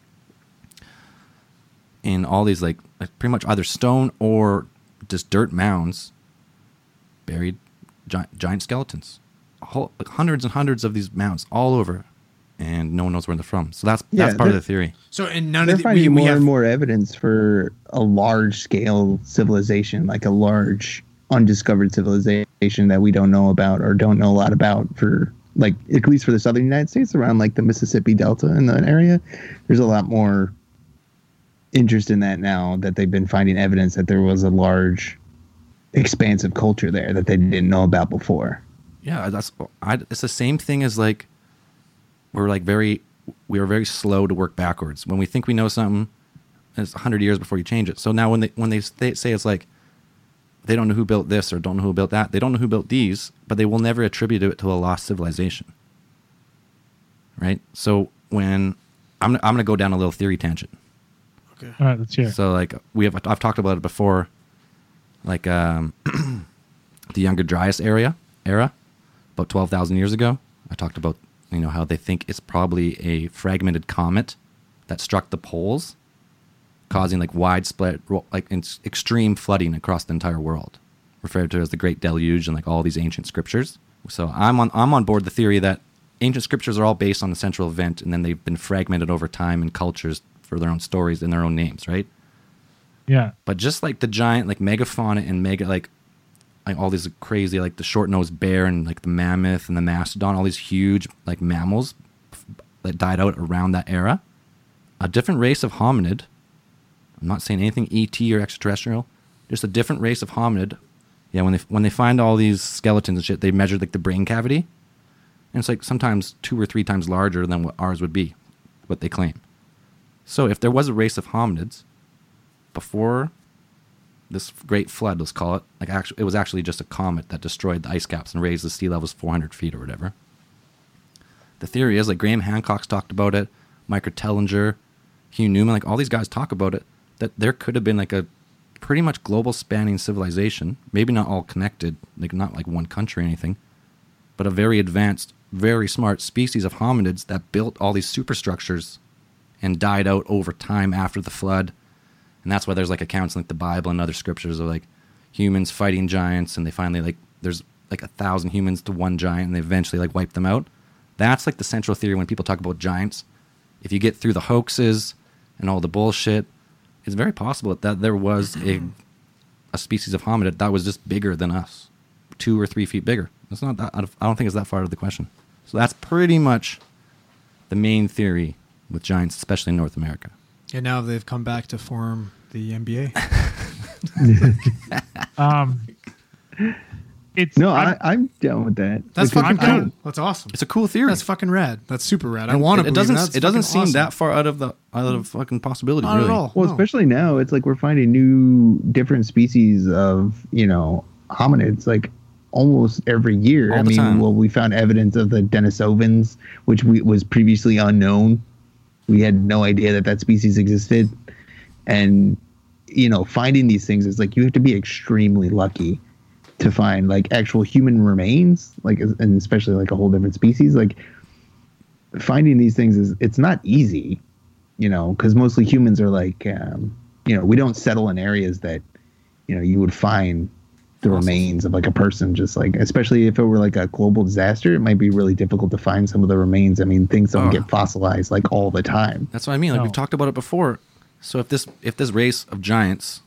In all these, like, like pretty much either stone or just dirt mounds, buried giant, giant skeletons. A whole, like hundreds and hundreds of these mounds all over, and no one knows where they're from. So that's that's Yeah, part of they're- the theory. So and none They're of the, finding we, we more have and more evidence for a large scale civilization, like a large undiscovered civilization that we don't know about or don't know a lot about for like at least for the southern United States around like the Mississippi Delta in that area. There's a lot more interest in that now that they've been finding evidence that there was a large expansive culture there that they didn't know about before. Yeah, that's I, it's the same thing as like we're like very we are very slow to work backwards. When we think we know something, it's one hundred years before you change it. So now when they when they say say it's like they don't know who built this or don't know who built that, they don't know who built these, but they will never attribute it to a lost civilization. Right? So when I'm I'm going to go down a little theory tangent. Okay. All right, let's hear it. So like we have I've talked about it before, like um, the Younger Dryas area era, about twelve thousand years ago. I talked about, you know, how they think it's probably a fragmented comet that struck the poles, causing like widespread, like in extreme flooding across the entire world, referred to as the Great Deluge and like all these ancient scriptures. So I'm on I'm on board the theory that ancient scriptures are all based on the central event, and then they've been fragmented over time in cultures for their own stories and their own names, right? Yeah. But just like the giant, like megafauna and mega, like, like all these crazy, like the short-nosed bear and like the mammoth and the mastodon, all these huge like mammals that died out around that era. A different race of hominid. I'm not saying anything E T or extraterrestrial. Just a different race of hominid. Yeah, when they when they find all these skeletons and shit, they measure like the brain cavity. And it's like sometimes two or three times larger than what ours would be, what they claim. So if there was a race of hominids before this great flood, let's call it, like actually, it was actually just a comet that destroyed the ice caps and raised the sea levels four hundred feet or whatever. The theory is, like Graham Hancock's talked about it, Michael Tellinger, Hugh Newman, like all these guys talk about it, that there could have been like a pretty much global spanning civilization, maybe not all connected, like not like one country or anything, but a very advanced, very smart species of hominids that built all these superstructures and died out over time after the flood. And that's why there's like accounts in like the Bible and other scriptures of like humans fighting giants, and they finally like there's like a thousand humans to one giant, and they eventually like wipe them out. That's like the central theory when people talk about giants. If you get through the hoaxes and all the bullshit, it's very possible that there was a a species of hominid that was just bigger than us, two or three feet bigger. It's not that, I don't think it's that far out of the question. So that's pretty much the main theory with giants, especially in North America. And now they've come back to form the N B A. um, it's no, I'm, I, I'm down with that. That's Because fucking I'm cool. That's awesome. It's a cool theory. That's fucking rad. That's super rad. I And want it, to. it doesn't. That's It doesn't fucking seem awesome. that far out of the out of fucking possibility. Not really. at all. Well, No. especially now, it's like we're finding new, different species of, you know, hominids, like almost every year. All I the mean, time. well, we found evidence of the Denisovans, which we, was previously unknown. We had no idea that that species existed. And, you know, finding these things is like, you have to be extremely lucky to find like actual human remains, like, and especially like a whole different species. Like, finding these things is, it's not easy, you know, because mostly humans are like, um, you know, we don't settle in areas that, you know, you would find the remains of like a person, just like, especially if it were like a global disaster, it might be really difficult to find some of the remains. I mean, things don't Oh. get fossilized like all the time. That's what I mean. Like No. we've talked about it before. So if this if this race of giants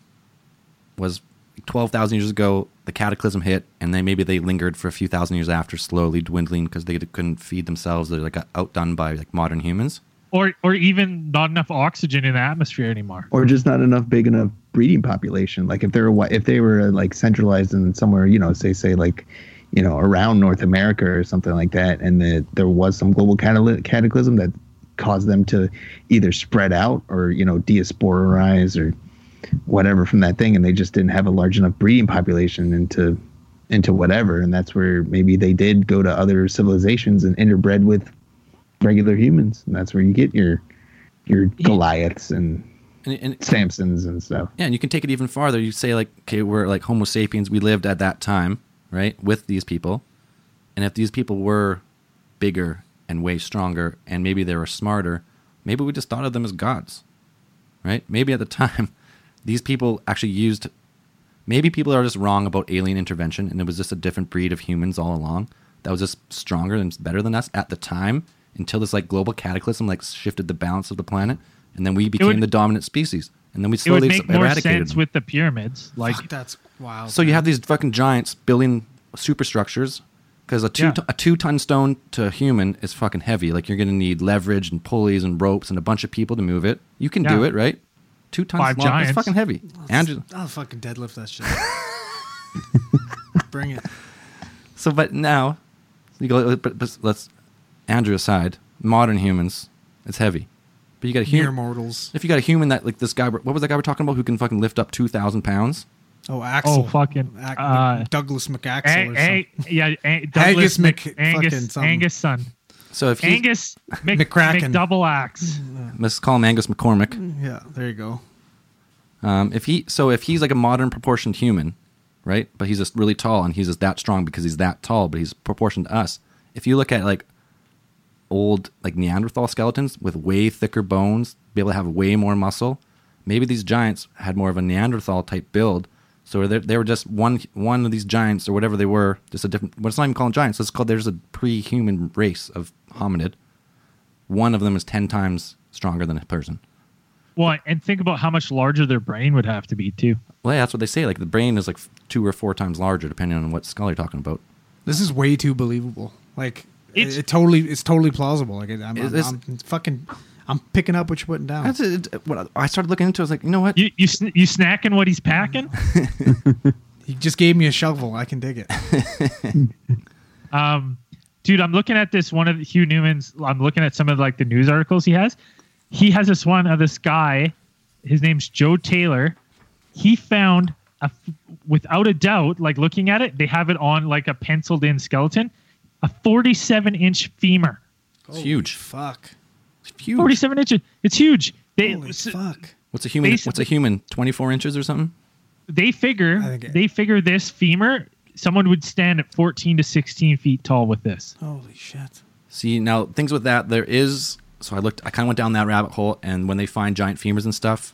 was twelve thousand years ago, the cataclysm hit, and then maybe they lingered for a few thousand years after, slowly dwindling because they couldn't feed themselves. They like got outdone by like modern humans. or or even not enough oxygen in the atmosphere anymore. Or just not enough big enough breeding population. Like if they were if they were like centralized in somewhere, you know, say say like, you know, around North America or something like that, and that there was some global catacly- cataclysm that caused them to either spread out or, you know, diasporarize or whatever from that thing, and they just didn't have a large enough breeding population into into whatever, and that's where maybe they did go to other civilizations and interbred with regular humans, and that's where you get your your Goliaths and And, and Samsons and stuff. yeah, and you can take it even farther. You say like, okay, we're like Homo sapiens. We lived at that time, right, with these people, and if these people were bigger and way stronger, and maybe they were smarter, maybe we just thought of them as gods, right? Maybe at the time, these people actually used. Maybe people are just wrong about alien intervention, and it was just a different breed of humans all along that was just stronger and better than us at the time, until this like global cataclysm like shifted the balance of the planet, and then we became would- the dominant species, and then we It would slowly make more eradicated sense them. with the pyramids. Like, Fuck, that's wild. So you have these fucking giants building superstructures, because a two Yeah. t- a two ton stone to a human is fucking heavy. Like you're gonna need leverage and pulleys and ropes and a bunch of people to move it. You can do Yeah. it, right? Two tons Five long, it's giants. fucking heavy. Andrew, I'll fucking deadlift that shit. Bring it. so but now, you go. But, but let's Andrew aside. Modern humans, it's heavy. But you got a Mere human. mortals. If you got a human that like this guy, what was that guy we're talking about who can fucking lift up two thousand pounds? Oh, Axel. Oh, fucking Ac- uh, Douglas McAxel A- or A- something. yeah, A- Angus Douglas Mc- Mc- fucking Angus something. Angus son. So if he's, Angus Mc, McCracken. McDouble axe. let's call him Angus McCormick. Yeah, there you go. Um, if he, so if he's like a modern proportioned human, right? But he's just really tall and he's just that strong because he's that tall, but he's proportioned to us. If you look at like old like Neanderthal skeletons with way thicker bones, be able to have way more muscle, maybe these giants had more of a Neanderthal type build. So they they were just one one of these giants or whatever they were, just a different. Well, it's not even called giants. It's called there's a pre-human race of hominid. One of them is ten times stronger than a person. Well, and think about how much larger their brain would have to be too. Well, yeah, that's what they say. Like the brain is like two or four times larger, depending on what skull you're talking about. This is way too believable. Like It's- it, it totally, it's totally plausible. Like it, I'm, I'm, It's- I'm fucking, I'm picking up what you're putting down. That's it. What I started looking into, I was like, you know what? You you sn- you snacking what he's packing? He just gave me a shovel. I can dig it. Um, dude, I'm looking at this one of Hugh Newman's. I'm looking at some of like the news articles he has. He has this one of this guy. His name's Joe Taylor. He found a, without a doubt, like looking at it, they have it on like a penciled in skeleton, a forty-seven inch femur. It's huge. Fuck. It's huge. forty-seven inches. It's huge. They Holy s- fuck. What's a human? Basically- What's a human? twenty-four inches or something? they figure I think it- they figure this femur, someone would stand at fourteen to sixteen feet tall with this. Holy shit. See, now things with that, there is. So I looked. I kind of went down that rabbit hole, and when they find giant femurs and stuff,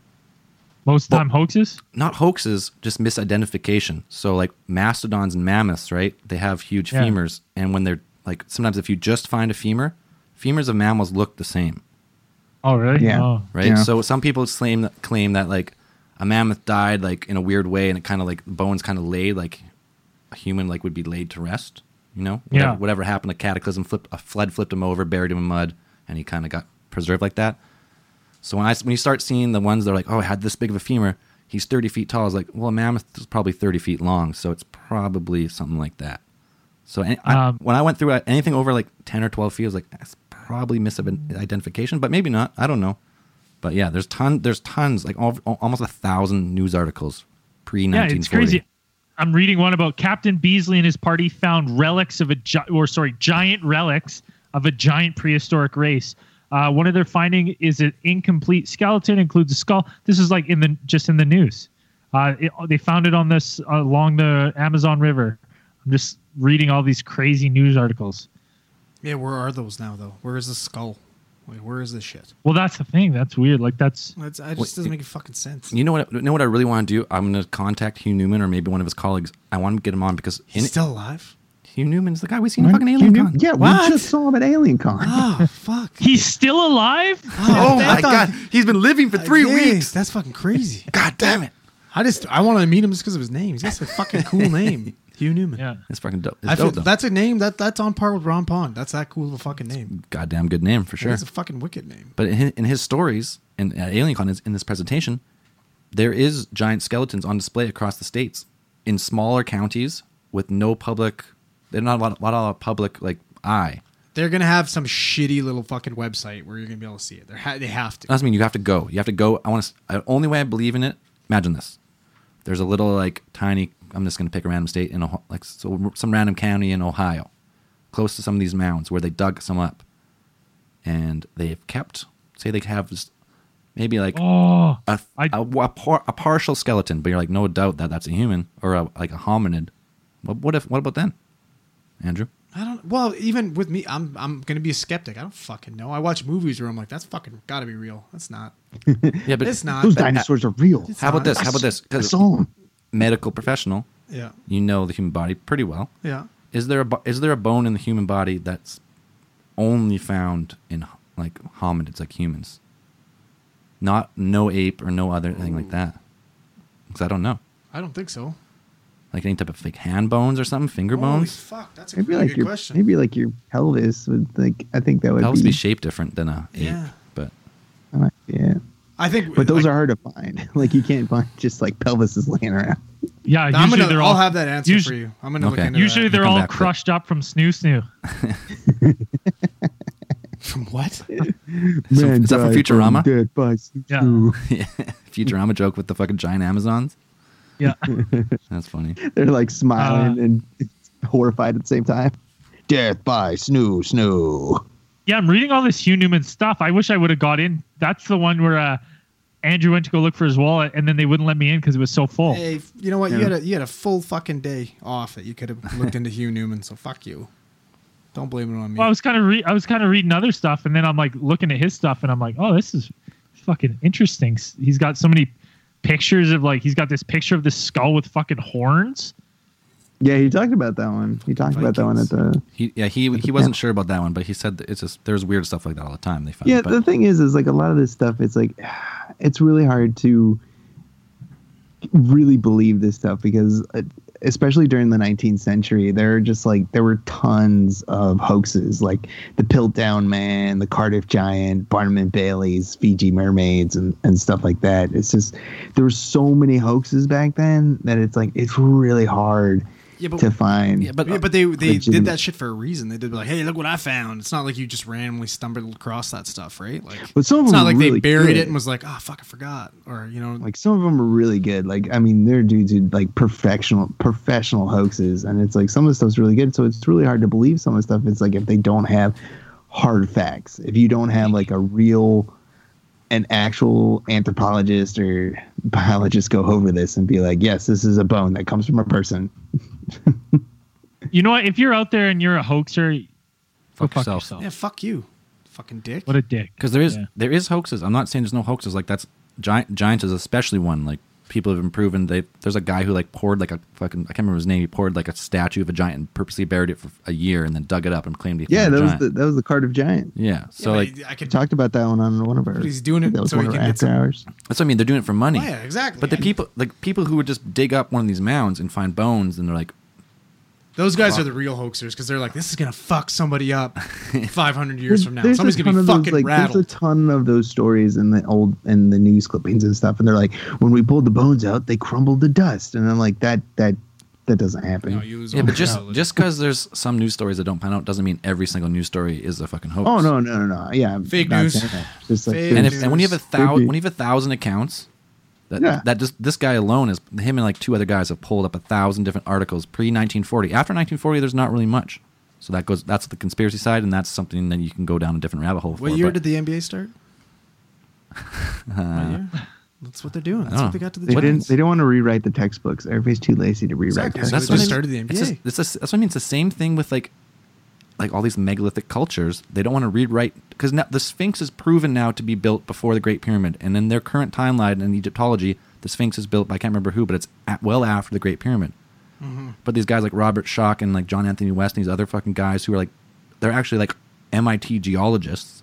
Most of the Well- time hoaxes. not hoaxes, just misidentification. So like mastodons and mammoths, right? They have huge Yeah. femurs, and when they're like, sometimes if you just find a femur, femurs of mammals look the same, Oh really? Yeah. Oh. right? Yeah. So some people claim that, claim that like a mammoth died like in a weird way, and it kind of like bones kind of laid like a human like would be laid to rest. You know, Yeah. whatever, whatever happened, a cataclysm flipped, a flood flipped him over, buried him in mud, and he kind of got preserved like that. So when I when you start seeing the ones that are like, oh, I had this big of a femur, he's thirty feet tall. I was like, well, a mammoth is probably thirty feet long, so it's probably something like that. So any, I, Um, when I went through it, anything over like ten or twelve feet, I was like, that's probably misidentification, but maybe not. I don't know. But yeah, there's ton, there's tons, like al- almost a thousand news articles pre Yeah, nineteen it's forty. crazy. I'm reading one about Captain Beasley and his party found relics of a gi- or sorry, giant relics of a giant prehistoric race. Uh, one of their finding is an incomplete skeleton, includes a skull. This is like in the just in the news. Uh, it, they found it on this uh, along the Amazon River. I'm just reading all these crazy news articles. Yeah, where are those now though? Where is the skull? Wait, where is this shit? Well, that's the thing. That's weird. Like that's That's, it just Wait, doesn't make fucking sense. You know what? You know what I really want to do? I'm going to contact Hugh Newman or maybe one of his colleagues. I want to get him on because in, He's still alive? Hugh Newman's the guy we seen in fucking You Alien knew- Con. Yeah, What? we just saw him at Alien Con. Oh, fuck. he's still alive. Oh I my thought- god, he's been living for three Yes, weeks. That's fucking crazy. God damn it. I just, I want to meet him just because of his name. He's got a fucking cool name. Hugh Newman. Yeah. It's fucking dope. It's I feel, dope though. that's a name that that's on par with Ron Pond. That's that cool of a fucking name. Goddamn good name for sure. It's a fucking wicked name. But in his, in his stories and at AlienCon in this presentation, there is giant skeletons on display across the states in smaller counties with no public. They're not a lot, lot of public like eye. They're gonna have some shitty little fucking website where you're gonna be able to see it. They're ha- they have to. Doesn't mean you have to go. You have to go. I want to. The only way I believe in it. Imagine this. There's a little like tiny. I'm just gonna pick a random state in Ohio, like so some random county in Ohio, close to some of these mounds where they dug some up, and they've kept. Say they have just maybe like Oh, a, I- a, a, par, a partial skeleton, but you're like no doubt that that's a human or a, like a hominid. What, what if? What about then, Andrew? I don't. Well, even with me, I'm I'm gonna be a skeptic. I don't fucking know. I watch movies where I'm like, that's fucking gotta be real. That's not. Yeah, but It's not. Those But- dinosaurs are real. It's how about not. this? How about this? I Because saw them. medical professional, Yeah. you know the human body pretty well. Yeah. Is there a bo- is there a bone in the human body that's only found in like hominids, like humans? Not no ape or no other thing like that. Because I don't know, I don't think so. like any type of fake hand bones or something, finger Holy bones. fuck, that's a Maybe really like good your question. maybe like your pelvis would like. I think that would Pelvis be. be shaped different than a ape, Yeah. but uh, yeah, I think. but those like, are hard to find. Like you can't find just like pelvises laying around. yeah. I'm Usually gonna. they're I'll all have that answer usually- for you. I'm gonna look Okay. into usually that. they're Come all back to it. crushed up from snoo snoo. From what? Man is that from died Futurama? Dead by Yeah. Sue. Yeah. Futurama joke with the fucking giant Amazons. Yeah. That's funny. They're like smiling Uh, and horrified at the same time. Death by Snoo Snoo. Yeah, I'm reading all this Hugh Newman stuff. I wish I would have got in. That's the one where uh, Andrew went to go look for his wallet, and then they wouldn't let me in because it was so full. Hey, you know what? You Yeah. had a you had a full fucking day off that you could have looked into Hugh Newman. So fuck you. Don't blame it on me. Well, I was kind of re- I was kind of reading other stuff, and then I'm like looking at his stuff, and I'm like, oh, this is fucking interesting. He's got so many pictures of like he's got this picture of this skull with fucking horns. Yeah, he talked about that one. He talked about that one at the. He yeah he he wasn't sure about that one, but he said that it's just there's weird stuff like that all the time. They found. Yeah, but, the thing is, is like a lot of this stuff. It's like, it's really hard to really believe this stuff because, uh, especially during the nineteenth century, there are just like there were tons of hoaxes, like the Piltdown Man, the Cardiff Giant, Barnum and Bailey's, Fiji Mermaids, and and stuff like that. It's just there were so many hoaxes back then that it's like it's really hard. Yeah, but, to find. Yeah, but yeah, but they they legitimate- did that shit for a reason. They did like, hey, look what I found. It's not like you just randomly stumbled across that stuff, right? Like, But some of it's them not were like really they buried good. it and was like, oh fuck, I forgot, or you know, Like some of them are really good. Like I mean, they're dudes who like professional professional hoaxes, and it's like some of the stuff's really good. So it's really hard to believe some of the stuff. It's like if they don't have hard facts, if you don't have like a real, an actual anthropologist or biologist go over this and be like, yes, this is a bone that comes from a person. You know what? If you're out there and you're a hoaxer, go Fuck fuck yourself. yourself. yeah, fuck you, fucking dick. What a dick. Because there is Yeah. there is hoaxes. I'm not saying there's no hoaxes. Like that's giant giants is especially one. Like people have been proven. They there's a guy who like poured like a fucking I can't remember his name. He poured like a statue of a giant and purposely buried it for a year and then dug it up and claimed he Yeah, found that a was giant. the that was the Cardiff Giant. yeah. So Yeah, like but I We could. talked about that one on one of our. But he's doing it that was so one he of can our get after some- hours. that's what I mean. They're doing it for money. Oh, yeah, exactly. But the And people like people who would just dig up one of these mounds and find bones and they're like, those guys are the real hoaxers because they're like, this is gonna fuck somebody up five hundred years from now. There's Somebody's a gonna ton be of fucking those, like, rattled. There's a ton of those stories in the old in the news clippings and stuff, and they're like, when we pulled the bones out, they crumbled to dust, and I'm like, that that that doesn't happen. No, you was yeah, on but the just ballot. just because there's some news stories that don't pan out doesn't mean every single news story is a fucking hoax. oh no no no no yeah, I'm Fake not news. saying that. Just like Fake And there's- if and when you have a Could thousand be. when you have a thousand accounts, that Yeah. that just this guy alone is him and like two other guys have pulled up a thousand different articles pre nineteen forty. After nineteen forty, there's not really much. So that goes that's the conspiracy side, and that's something that you can go down a different rabbit hole for. What year but- did the N B A start? What year? That's what they're doing. That's Oh. what they got to the they didn't Giants. they don't want to rewrite the textbooks. Everybody's too lazy to rewrite Exactly. So textbooks. they what just I mean. started the N B A. It's just, it's just, that's what I mean. It's the same thing with like, like all these megalithic cultures. They don't want to rewrite because now the Sphinx is proven now to be built before the Great Pyramid, and in their current timeline in Egyptology, the Sphinx is built by I can't remember who, but it's at, well after the Great Pyramid. Mm-hmm. But these guys like Robert Schoch and like John Anthony West and these other fucking guys who are like, they're actually like M I T geologists.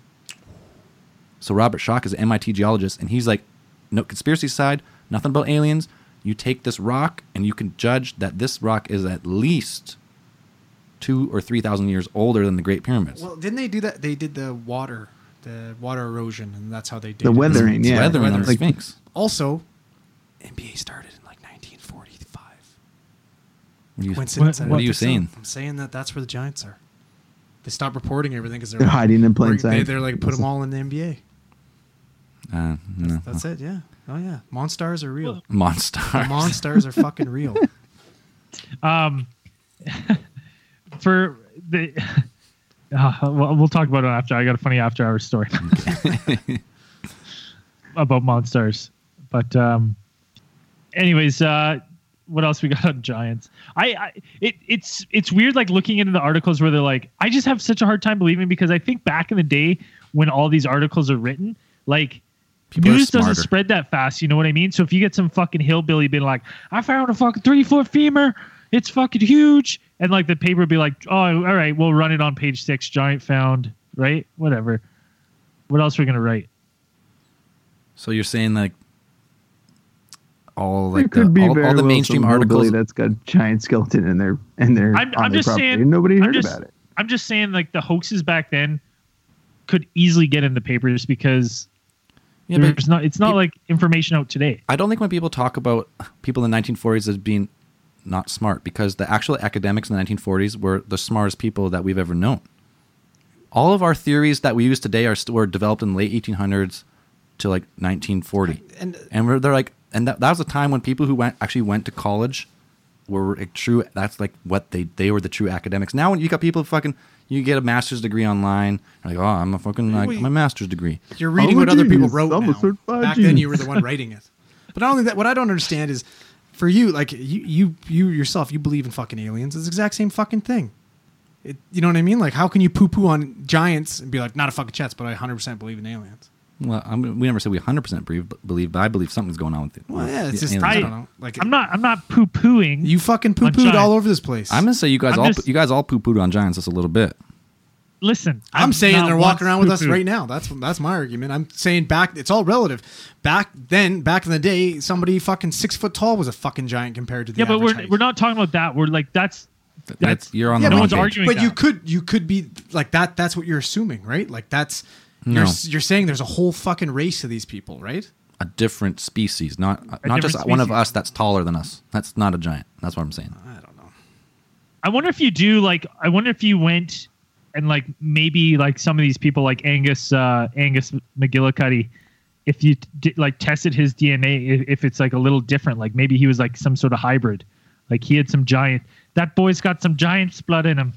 So Robert Schoch is an M I T geologist, and he's like, no conspiracy side, nothing about aliens. You take this rock, and you can judge that this rock is at least two or three thousand years older than the Great Pyramids. Well, didn't they do that? They did the water, the water erosion, and that's how they did The it. weathering, It's yeah. weathering on the Like- Sphinx. Also, N B A started in like nineteen forty-five. What are you, Coincidence? what- I what are don't you think so. saying? I'm saying that that's where the Giants are. They stopped reporting everything because they're, They're hiding in plain They, sight. they're like put them all in the N B A. Uh, no. That's it. Yeah. Oh yeah. Monstars are real. Monster. The Monstars are fucking real. Um, for the, uh, well, we'll talk about it after. I got a funny after hour story about Monstars. But um, anyways, uh, what else we got on Giants? I, I it it's it's weird like looking into the articles where they're like, I just have such a hard time believing because I think back in the day when all these articles are written, like. People are News doesn't smarter. spread that fast, you know what I mean? So if you get some fucking hillbilly being like, I found a fucking three foot femur, it's fucking huge, and like the paper would be like, oh, all right, we'll run it on page six, giant found, right? Whatever. What else are we gonna write? So you're saying like all There like the, could be all, very all the well mainstream some hillbilly articles. that's got a giant skeleton in their in their I'm, on I'm their just property. saying. and Nobody I'm heard just- about it. I'm just saying, like the hoaxes back then could easily get in the papers because Yeah, but there's not. It's not peop- like information out today. I don't think when people talk about people in the nineteen forties as being not smart, because the actual academics in the nineteen forties were the smartest people that we've ever known. all of our theories that we use today are were developed in the late eighteen hundreds to like nineteen forty, And- and we're, they're like, and that, that was a time when people who went actually went to college were like true. That's like what they they were the true academics. Now when you got people fucking, you get a master's degree online, you're like, oh, I'm a fucking like Wait. my master's degree. You're reading I'm what a other people genius. wrote I'm a now. certified Back then, genius. you were the one writing it. But not only that, what I don't understand is, for you, like you, you, you yourself, you believe in fucking aliens. It's the exact same fucking thing. It, you know what I mean? Like, how can you poo-poo on giants and be like, not a fucking chance, but I one hundred percent believe in aliens? Well, I'm, we never said we one hundred percent believe, believe, but I believe something's going on with it. Well, yeah, it's The just aliens. I I- don't know. Like, I'm not. I'm not poo pooing. you fucking on poo-pooed all giants. over this place. I'm gonna say you guys I'm all just- you guys all poo pooed on giants just a little bit. Listen, I'm I've saying not they're once walking around with us poo-pooed. right now. That's that's my argument. I'm saying back. It's all relative. Back then, back in the day, somebody fucking six foot tall was a fucking giant compared to the Yeah, but average we're height. we're not talking about that. We're like that's That's, that's you're on Yeah, the no wrong one's page. arguing. But you that. could you could be like that. That's what you're assuming, right? Like that's No. you're you're saying there's a whole fucking race of these people, right? A different species, not not different just one of species. us that's taller than us. That's not a giant. That's what I'm saying. I don't know. I wonder if you do like. I wonder if you went and like maybe like some of these people like Angus uh, Angus McGillicuddy, if you d- like tested his D N A, if, if it's like a little different, like maybe he was like some sort of hybrid, like he had some giant. That boy's got some giant's blood in him,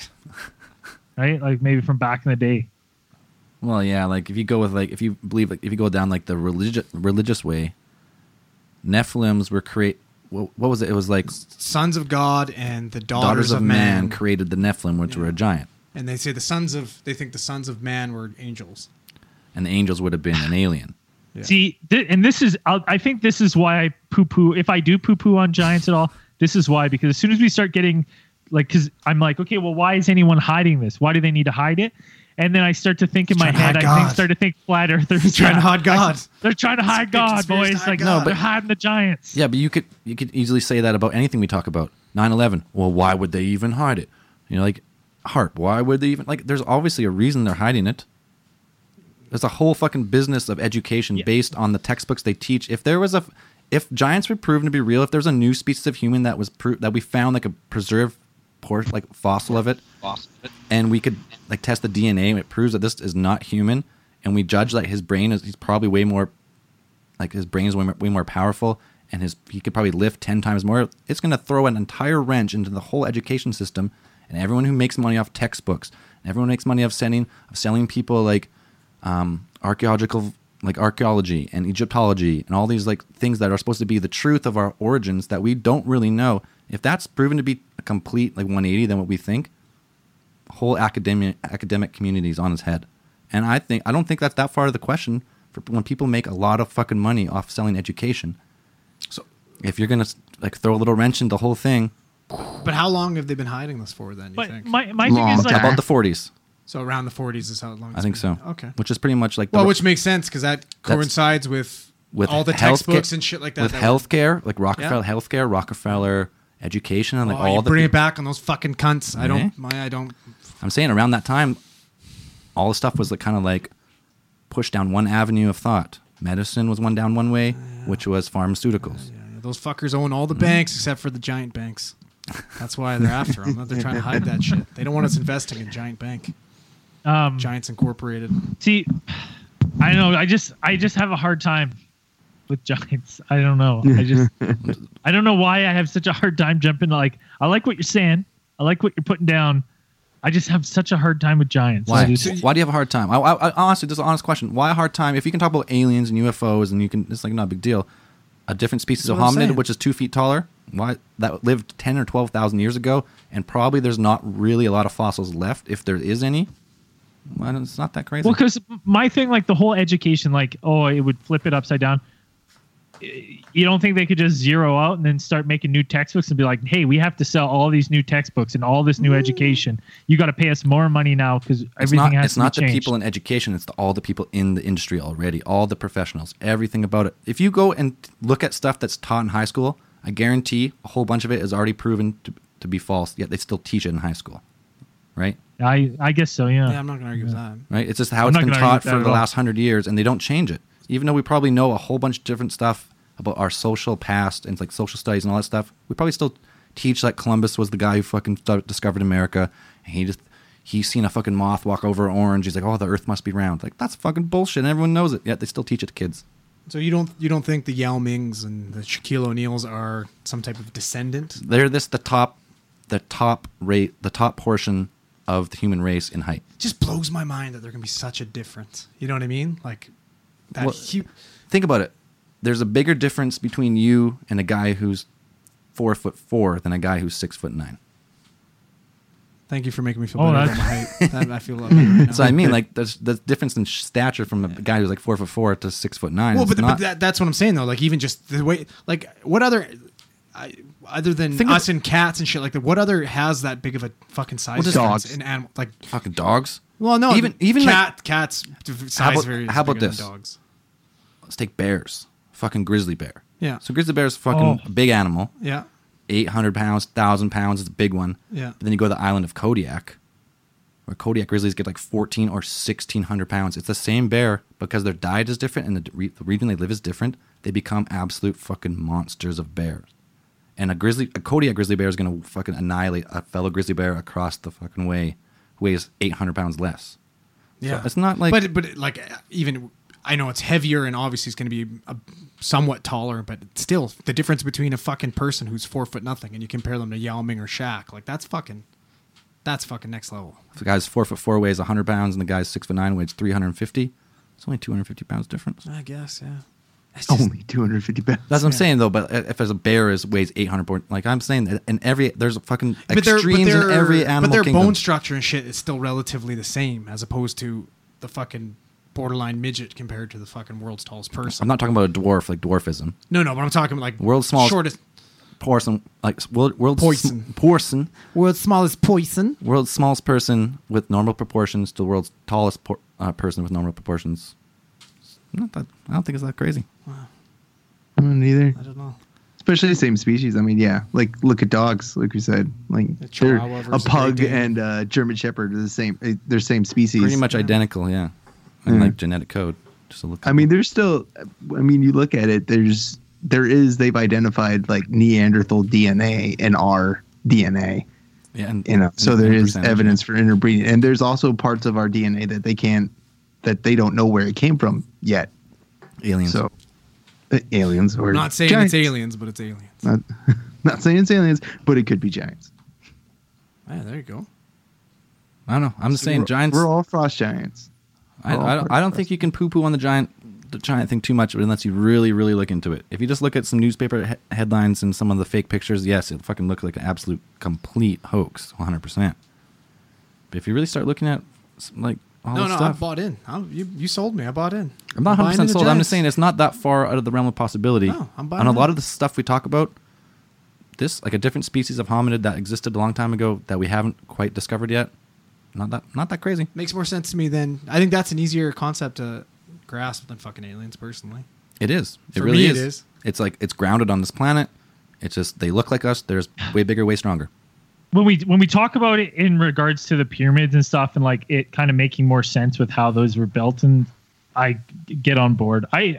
right? Like maybe from back in the day. Well, yeah, like if you go with like if you believe like if you go down like the religious religious way, Nephilims were create. What, what was it? It was like Sons of God and the daughters, daughters of man. man created the Nephilim, which were a giant, And they say the sons of they think the sons of man were angels. and the angels would have been an alien. Yeah. See, th- and this is, I'll, I think this is why I poo poo. If I do poo poo on giants at all, this is why, because as soon as we start getting like, because I'm like, okay, well, why is anyone hiding this? Why do they need to hide it? And then I start to think in my trying to head, hide I think God. start to think flat earthers. Trying to Yeah. hide God. They're trying to hide big God, conspiracy to boys. hide Like, God. no, No, they're but- hiding the giants. Yeah, but you could you could easily say that about anything we talk about. nine eleven. Well, why would they even hide it? You know, like Harp. Why would they even like? There's obviously a reason they're hiding it. There's a whole fucking business of education Yeah. based on the textbooks they teach. If there was a, if giants were proven to be real, if there's a new species of human that was pro- that we found like a preserved port like fossil of it, and we could like test the D N A and it proves that this is not human, and we judge that his brain is he's probably way more, like his brain is way more, way more powerful, and his he could probably lift ten times more. It's going to throw an entire wrench into the whole education system, and everyone who makes money off textbooks, and everyone who makes money off sending of selling people like um, archaeological like archaeology and Egyptology and all these like things that are supposed to be the truth of our origins that we don't really know. If that's proven to be a complete like one eighty than what we think, whole academic academic community is on its head. And I think I don't think that's that far of the question for when people make a lot of fucking money off selling education. So if you're gonna like throw a little wrench in the whole thing, But how long have they been hiding this for then, you But think? my, my Long thing is like, about the forties, so around the forties is how long I it's think been. so. Okay. Which is pretty much like the Well, which makes sense because that coincides with, with all the health textbooks ca- and shit like that. with that healthcare, like Rockefeller healthcare, Rockefeller education, and like oh, all you the bring peop- it back on those fucking cunts. I don't. Yeah. My, I don't. I'm saying around that time, all the stuff was like kind of like pushed down one avenue of thought. Medicine was one down one way, which was pharmaceuticals. Yeah, those fuckers own all the banks except for the giant banks. That's why they're after them. They're trying to hide that shit. They don't want us investing in giant bank. um, Giants Incorporated. see, I don't know. I just, I just have a hard time with giants. I don't know. I just, I don't know why I have such a hard time jumping. Like, I like what you're saying. I like what you're putting down. I just have such a hard time with giants. Why? I just- Why do you have a hard time? I, I, I, honestly, this is an honest question. Why a hard time? If you can talk about aliens and U F Os and you can, it's like not a big deal. A different species That's of what I'm hominid, saying. which is two feet taller, why that lived ten or twelve thousand years ago, and probably there's not really a lot of fossils left, if there is any. Well, it's not that crazy. Well, because my thing, like the whole education, like, oh, it would flip it upside down. You don't think they could just zero out and then start making new textbooks and be like, hey, we have to sell all these new textbooks and all this new education. You got to pay us more money now because It's everything not, has it's to not be the changed. people in education, it's the, all the people in the industry already, all the professionals, everything about it. If you go and look at stuff that's taught in high school, I guarantee a whole bunch of it is already proven to, to be false, yet they still teach it in high school. Right? I, I guess so, yeah. Yeah, I'm not gonna argue with that. Right? It's just how I'm it's not been gonna argue taught with that for at the all. last hundred years, and they don't change it. Even though we probably know a whole bunch of different stuff about our social past and like social studies and all that stuff, we probably still teach like Columbus was the guy who fucking st- discovered America, and he just he's seen a fucking moth walk over an orange. He's like, oh, the earth must be round. Like, that's fucking bullshit. And everyone knows it. Yet they still teach it to kids. So you don't you don't think the Yao Mings and the Shaquille O'Neals are some type of descendant? They're this the top, the top rate, the top portion of the human race in height. It just blows my mind that there can be such a difference. You know what I mean? Like that. Well, hu- think about it. There's a bigger difference between you and a guy who's four foot four than a guy who's six foot nine. Thank you for making me feel Oh, better about my height. That- I feel lovely right now. So I mean, like, there's the difference in stature from a guy who's like four foot four to six foot nine. Well, It's but, not, but that, that's what I'm saying though. Like even just the way, like what other, I, other than Think of- us and cats and shit like that, what other has that big of a fucking size? Well, just difference dogs. in animal, like fucking dogs. well, no, Even- even cat like- cats d- size How about- varies how about bigger than this? dogs. Let's take bears. Fucking grizzly bear. Yeah, So grizzly bear is fucking Oh. a big animal. yeah, eight hundred pounds, one thousand pounds. It's a big one. yeah. But then you go to the island of Kodiak, where Kodiak grizzlies get like fourteen or sixteen hundred pounds. It's the same bear, because their diet is different and the, re- the region they live is different. They become absolute fucking monsters of bears. And a grizzly, a Kodiak grizzly bear is going to fucking annihilate a fellow grizzly bear across the fucking way who weighs eight hundred pounds less. Yeah, So it's not like- but but like even I know it's heavier and obviously it's going to be a, somewhat taller, but still the difference between a fucking person who's four foot nothing and you compare them to Yao Ming or Shaq, like that's fucking that's fucking next level. If the guy's four foot four weighs one hundred pounds and the guy's six foot nine weighs three hundred fifty, it's only two hundred fifty pounds difference. I guess, yeah. It's just, Only two hundred fifty pounds. That's what I'm Yeah. saying though. But if there's a bear is weighs eight hundred, pound- like I'm saying, that in every there's a fucking but their- extremes but their, in every animal but their kingdom. bone structure and shit is still relatively the same as opposed to the fucking borderline midget compared to the fucking world's tallest person. I'm not talking about a dwarf like dwarfism. no, no, but I'm talking like World's smallest- shortest, Person like world, world's Poison. sm- person, world's smallest poison. world's smallest person with normal proportions to the world's tallest por- uh, person with normal proportions. Not that, I don't think it's that crazy. I don't either. I don't know. Especially the same species. I mean, yeah. Like, look at dogs. Like we said, like A they're- Chihuahua a versus a pug Great Dane. and a German Shepherd are the same. eh, They're same species. Pretty much identical, yeah. And Yeah. like genetic code. Just to look. I mean, there's still. I mean, you look at it. There's there is. They've identified like Neanderthal D N A in our D N A. yeah, and, You know, so and- there and is percentage, evidence for interbreeding, and there's also parts of our D N A that they can't, that they don't know where it came from yet. yeah. Aliens. So, uh, aliens or I'm not saying giants. it's aliens, but it's aliens. Not, not saying it's aliens, but it could be giants. Yeah, there you go. I don't know. I'm just So saying we're, giants. We're all frost giants. I, we're all I, don't, I don't frost think you can poo poo on the giant the giant thing too much unless you really really look into it. If you just look at some newspaper he- headlines and some of the fake pictures, yes, it fucking looks like an absolute complete hoax, one hundred percent. But if you really start looking at some, like all No, this no, I stuff, bought in. I'm, you, you sold me. I bought in. I'm not one hundred buying percent into sold. I'm just giants. saying it's not that far out of the realm of possibility. No, I'm buying and a in. lot of the stuff we talk about, this like a different species of hominid that existed a long time ago that we haven't quite discovered yet. Not that not that crazy. Makes more sense to me than I think that's an easier concept to grasp than fucking aliens. Personally, It is. It For really me, is. it is. It's like it's grounded on this planet. It's just they look like us. They're way bigger, way stronger. when we when we talk about it in regards to the pyramids and stuff, and like it kind of making more sense with how those were built, and I get on board. I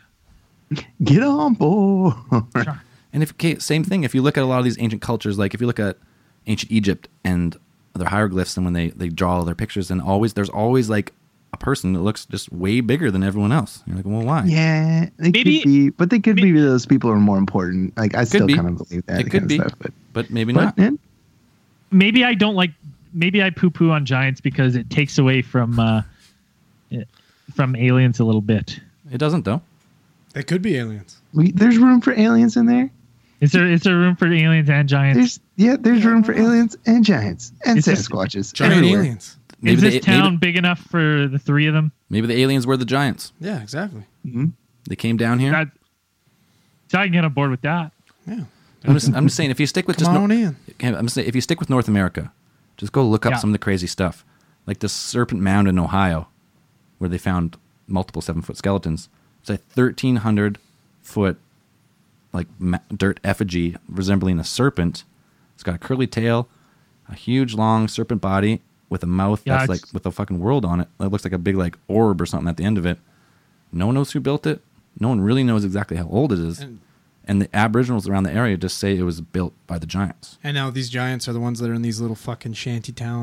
Get on board. And if okay, same thing. If you look at a lot of these ancient cultures, like if you look at ancient Egypt and their hieroglyphs, and when they they draw their pictures, and always there's always like a person that looks just way bigger than everyone else. You're like, well, why? Yeah, they Maybe- could be, but they could maybe- be those people are more important. Like I still be. kind of believe that. It could kind be, of stuff, but, but maybe but not. eh, maybe I don't like. Maybe I poo poo on giants because it takes away from uh, it- from aliens a little bit. It doesn't though. they could be aliens. we, there's room for aliens in there. Is there is there room for aliens and giants? There's yeah, there's room for aliens and giants and Is this- Sasquatches. Giant everywhere. aliens. Maybe is the- this town maybe, big enough for the three of them? maybe the aliens were the giants. Yeah, exactly. They came down here. That, so I can get on board with that. Yeah. I'm just, I'm just saying, if you stick with Come just on in. Okay, I'm just saying, if you stick with North America, just go look up Yeah. some of the crazy stuff, like the Serpent Mound in Ohio, where they found multiple seven foot skeletons. It's a thirteen hundred foot like ma- dirt effigy resembling a serpent. It's got a curly tail, a huge long serpent body with a mouth Yeah, that's it's- like with a fucking world on it. It looks like a big like orb or something at the end of it. No one knows who built it. No one really knows exactly how old it is. And, And the Aboriginals around the area just say it was built by the giants. and now these giants are the ones that are in these little fucking shanty towns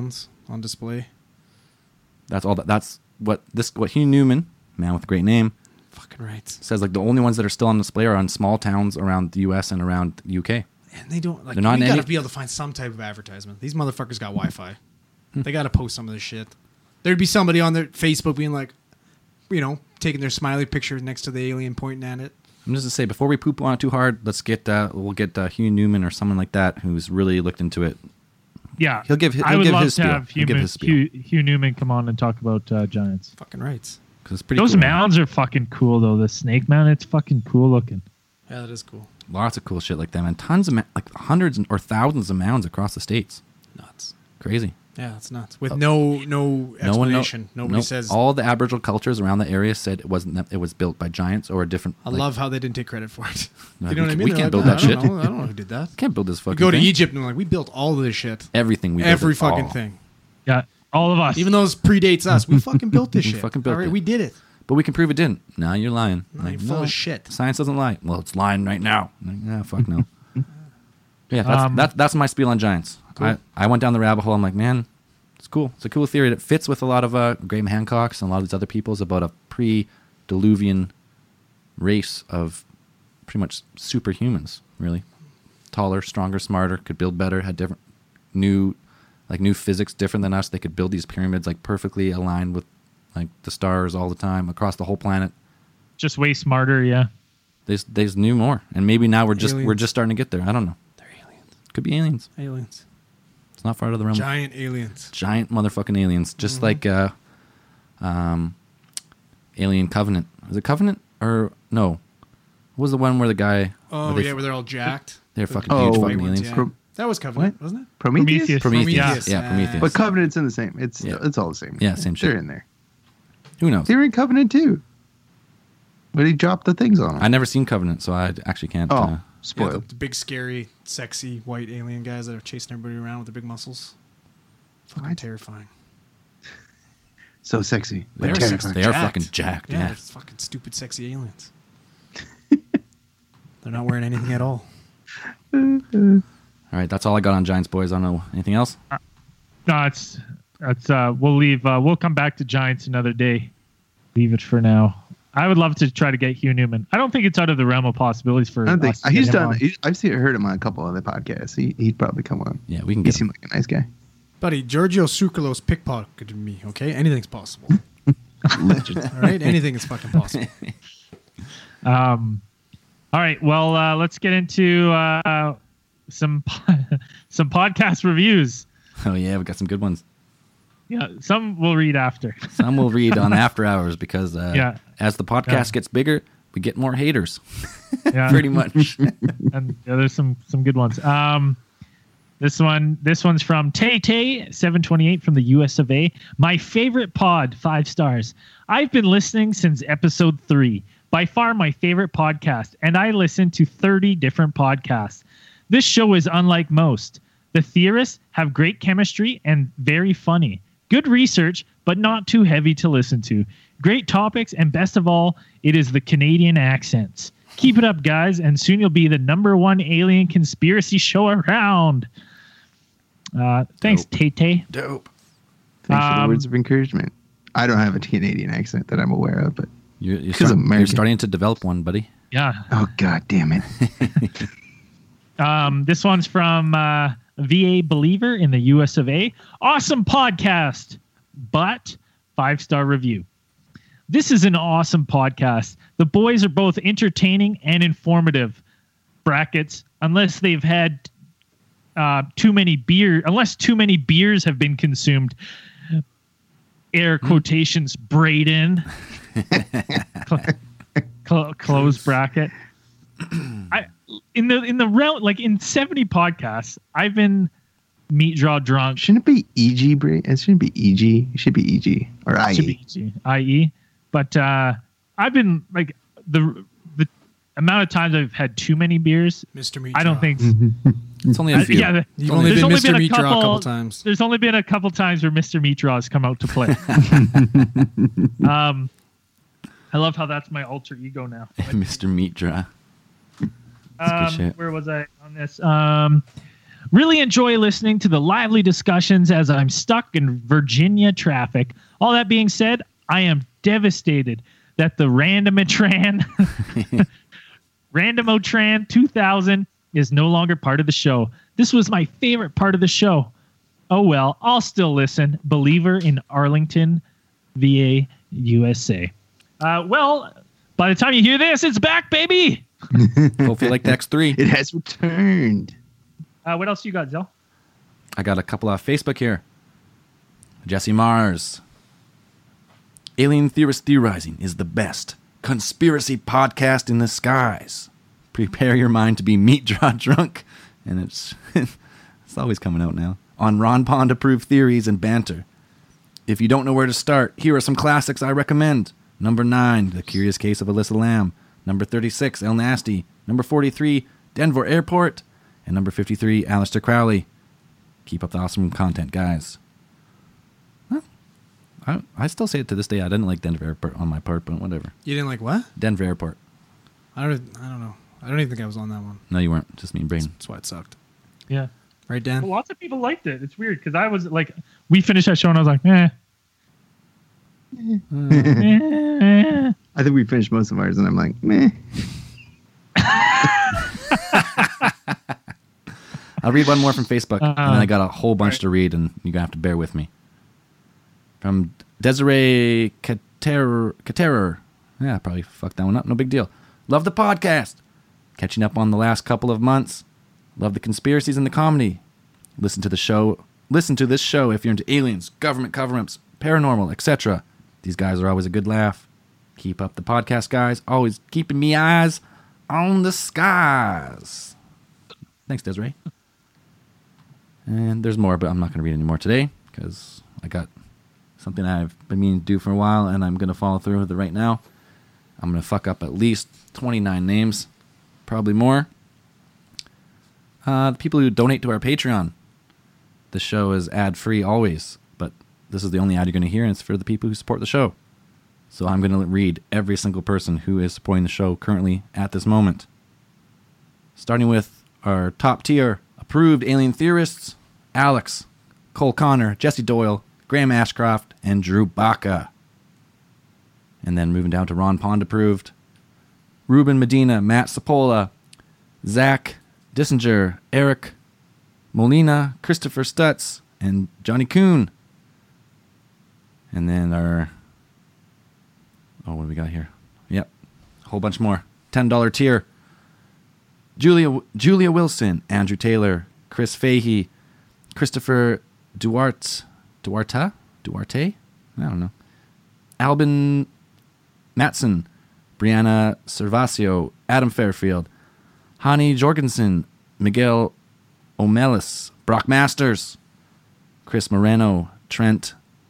on display. That's all. That, that's what this. What Hugh Newman, man with a great name, Fucking right. says. Like the only ones that are still on display are on small towns around the U S and around the U K. And they don't like. They're not you in gotta any- be able to find some type of advertisement. These motherfuckers got Wi-Fi. They got to post some of this shit. There'd be somebody on their Facebook being like, you know, taking their smiley picture next to the alien, pointing at it. I'm just to say before we poop on it too hard, let's get uh, we'll get uh, Hugh Newman or someone like that who's really looked into it. Yeah, He'll give- he'll I would give love his to spiel. have He'll Hugh, give Mo- his spiel. Hugh, Hugh Newman come on and talk about uh, Giants. Fucking right. Because it's pretty. Those cool. mounds are fucking cool though. The snake mound, it's fucking cool looking. Yeah, that is cool. Lots of cool shit like that, man. Tons of ma- like hundreds or thousands of mounds across the states. Nuts. Crazy. Yeah, it's nuts. With no no No one know- explanation. Nobody nope. says. All the Aboriginal cultures around the area said it wasn't. That it was built by giants or a different. I like, love how they didn't take credit for it. No, you know we what I can- mean? we They're can't like, build "Oh, that I don't shit." know. I don't know who did that. Can't build this fucking. We go to thing. Egypt and they're like, we built all of this shit. Everything we built Every it fucking all. thing. Yeah, all of us. Even though it predates us, we fucking built this We shit. fucking built All right, it. we did it. But we can prove it didn't. No, you're lying. No, Like, you're full of shit. Science doesn't lie. Well, it's lying right now. Like, nah, fuck no. Yeah, that's, Um, that's that's my spiel on giants. Cool. I, I went down the rabbit hole. I'm like, man, it's cool. It's a cool theory. It fits with a lot of uh, Graham Hancock's and a lot of these other people's about a pre-Diluvian race of pretty much superhumans, really. Taller, stronger, smarter, could build better, had different new like new physics different than us. They could build these pyramids like perfectly aligned with like the stars all the time across the whole planet. Just way smarter. Yeah. They s- they s- knew more, and maybe now we're just we're Aliens. just starting to get there. I don't know. They're aliens. Could be aliens. Aliens. It's not far out of the realm. Giant aliens. Giant motherfucking aliens, just like uh, um, Alien Covenant. Is it Covenant or no? What was the one where the guy? Oh, where they, yeah, where they're all jacked. they're The- fucking Oh, huge white fucking ones, aliens. yeah. Pro- That was Covenant, What? wasn't it? Prometheus? Prometheus. Prometheus. Yeah. Yeah, Prometheus. But Covenant's in the same. It's Yeah. it's all the same. Yeah, same They're shit. in there. Who knows? They're in Covenant too. But he dropped the things on them. I never seen Covenant, so I actually can't. oh, Uh, Yeah, spoiled. the, the big, scary, sexy white alien guys that are chasing everybody around with their big muscles. Fucking What? terrifying. So sexy. they, but are, terrifying. they are Jacked. fucking jacked. Yeah, Yeah. they're fucking stupid, sexy aliens. They're not wearing anything at all. All right, that's all I got on Giants, boys. I don't know anything else. No, it's it's. Uh, we'll leave. Uh, we'll come back to Giants another day. Leave it for now. I would love to try to get Hugh Newman. I don't think it's out of the realm of possibilities for. I don't think us to get he's him done. on. He, I've seen heard him on a couple other podcasts. He he'd probably come on. Yeah, we can He get. seemed like a nice guy. Buddy, Giorgio Tsoukalos pickpocketed me, okay? Anything's possible. Legend. All right? Anything is fucking possible. Um, all right. Well, uh, let's get into uh, some some podcast reviews. Oh yeah, we got some good ones. Yeah, some we'll read after. Some we'll read on after hours because uh, Yeah. as the podcast Yeah. gets bigger, we get more haters. Yeah, Pretty much. and yeah, there's some some good ones. Um, this one this one's from Tay Tay seven twenty-eight from the U S of A. My favorite pod, five stars. I've been listening since episode three. By far my favorite podcast, and I listen to thirty different podcasts. This show is unlike most. The theorists have great chemistry and very funny. Good research, but not too heavy to listen to. Great topics, and best of all, it is the Canadian accents. Keep it up, guys, and soon you'll be the number one alien conspiracy show around. Uh, thanks, Tay Tay. Dope. Thanks for the Um, words of encouragement. I don't have a Canadian accent that I'm aware of, but You're, you're, 'Cause start- I'm you're American. starting to develop one, buddy. Yeah. oh god damn it. Um, this one's from uh, V A Believer in the U S of A. Awesome podcast, but five star review. This is an awesome podcast. The boys are both entertaining and informative. Brackets, unless they've had uh, too many beer, unless too many beers have been consumed. Air quotations, Braden. Cl- cl- close bracket. I in the in the realm like in seventy podcasts, I've been meat draw drunk. Shouldn't it be E G, Bray? It shouldn't be E G. It should be E G or I Should E. be G, I E. But uh, I've been like the the amount of times I've had too many beers. Mister Meat I don't Draw. think. It's only a Uh, few. yeah, the- You've only there's been Mister a Meat Draw a couple times. There's only been a couple times where Mister Meat Draw has come out to play. um, I love how that's my alter ego now. Mister Meat Dry. good Um, shit. where was I on this? Um, Really enjoy listening to the lively discussions as I'm stuck in Virginia traffic. All that being said, I am devastated that the Randomotran Randomotran two thousand is no longer part of the show. This was my favorite part of the show. Oh well, I'll still listen. Believer in Arlington, V A, U S A. Uh, well, by the time you hear this, it's back, baby. Hopefully like the X three. It has returned. Uh, what else you got, Zell? I got a couple off Facebook here. Jesse Mars. Alien Theorist Theorizing is the best conspiracy podcast in the skies. Prepare your mind to be meat draw drunk. And it's it's always coming out now. On Ron Pond approved theories and banter. If you don't know where to start, here are some classics I recommend. Number nine, The Curious Case of Alyssa Lamb. Number thirty-six, El Nasty. Number forty-three, Denver Airport. And number fifty-three, Aleister Crowley. Keep up the awesome content, guys. Well, I, I still say it to this day. I didn't like Denver Airport on my part, but whatever. You didn't like what? Denver Airport. I don't. I don't know. I don't even think I was on that one. No, you weren't. Just me and Brain. That's why it sucked. Yeah. Right, Dan? Well, lots of people liked it. It's weird because I was like, we finished that show and I was like, eh. I think we finished most of ours, and I'm like, meh. I'll read one more from Facebook, Uh, and then I got a whole bunch right. to read, and you're going to have to bear with me. From Desiree Katerer. Katerer. Yeah, I probably fucked that one up. No big deal. Love the podcast. Catching up on the last couple of months. Love the conspiracies and the comedy. Listen to the show. Listen to this show if you're into aliens, government cover-ups, paranormal, et cetera. These guys are always a good laugh. Keep up the podcast, guys. Always keeping me eyes on the skies. Thanks, Desiree. And there's more, but I'm not going to read any more today because I got something I've been meaning to do for a while, and I'm going to follow through with it right now. I'm going to fuck up at least twenty-nine names, probably more. Uh, the people who donate to our Patreon. The show is ad-free always, but this is the only ad you're going to hear, and it's for the people who support the show. So I'm going to read every single person who is supporting the show currently at this moment. Starting with our top tier approved alien theorists, Alex, Cole Connor, Jesse Doyle, Graham Ashcroft, and Drew Baca. And then moving down to Ron Pond approved, Ruben Medina, Matt Sapola, Zach Dissinger, Eric Molina, Christopher Stutz, and Johnny Kuhn. And then our... Oh, what do we got here? Yep. A whole bunch more. ten dollars tier. Julia Julia Wilson, Andrew Taylor, Chris Fahey, Christopher Duarte, Duarte? Duarte? I don't know. Albin Matson, Brianna Servasio, Adam Fairfield, Hani Jorgensen, Miguel Omelis, Brock Masters, Chris Moreno, Trent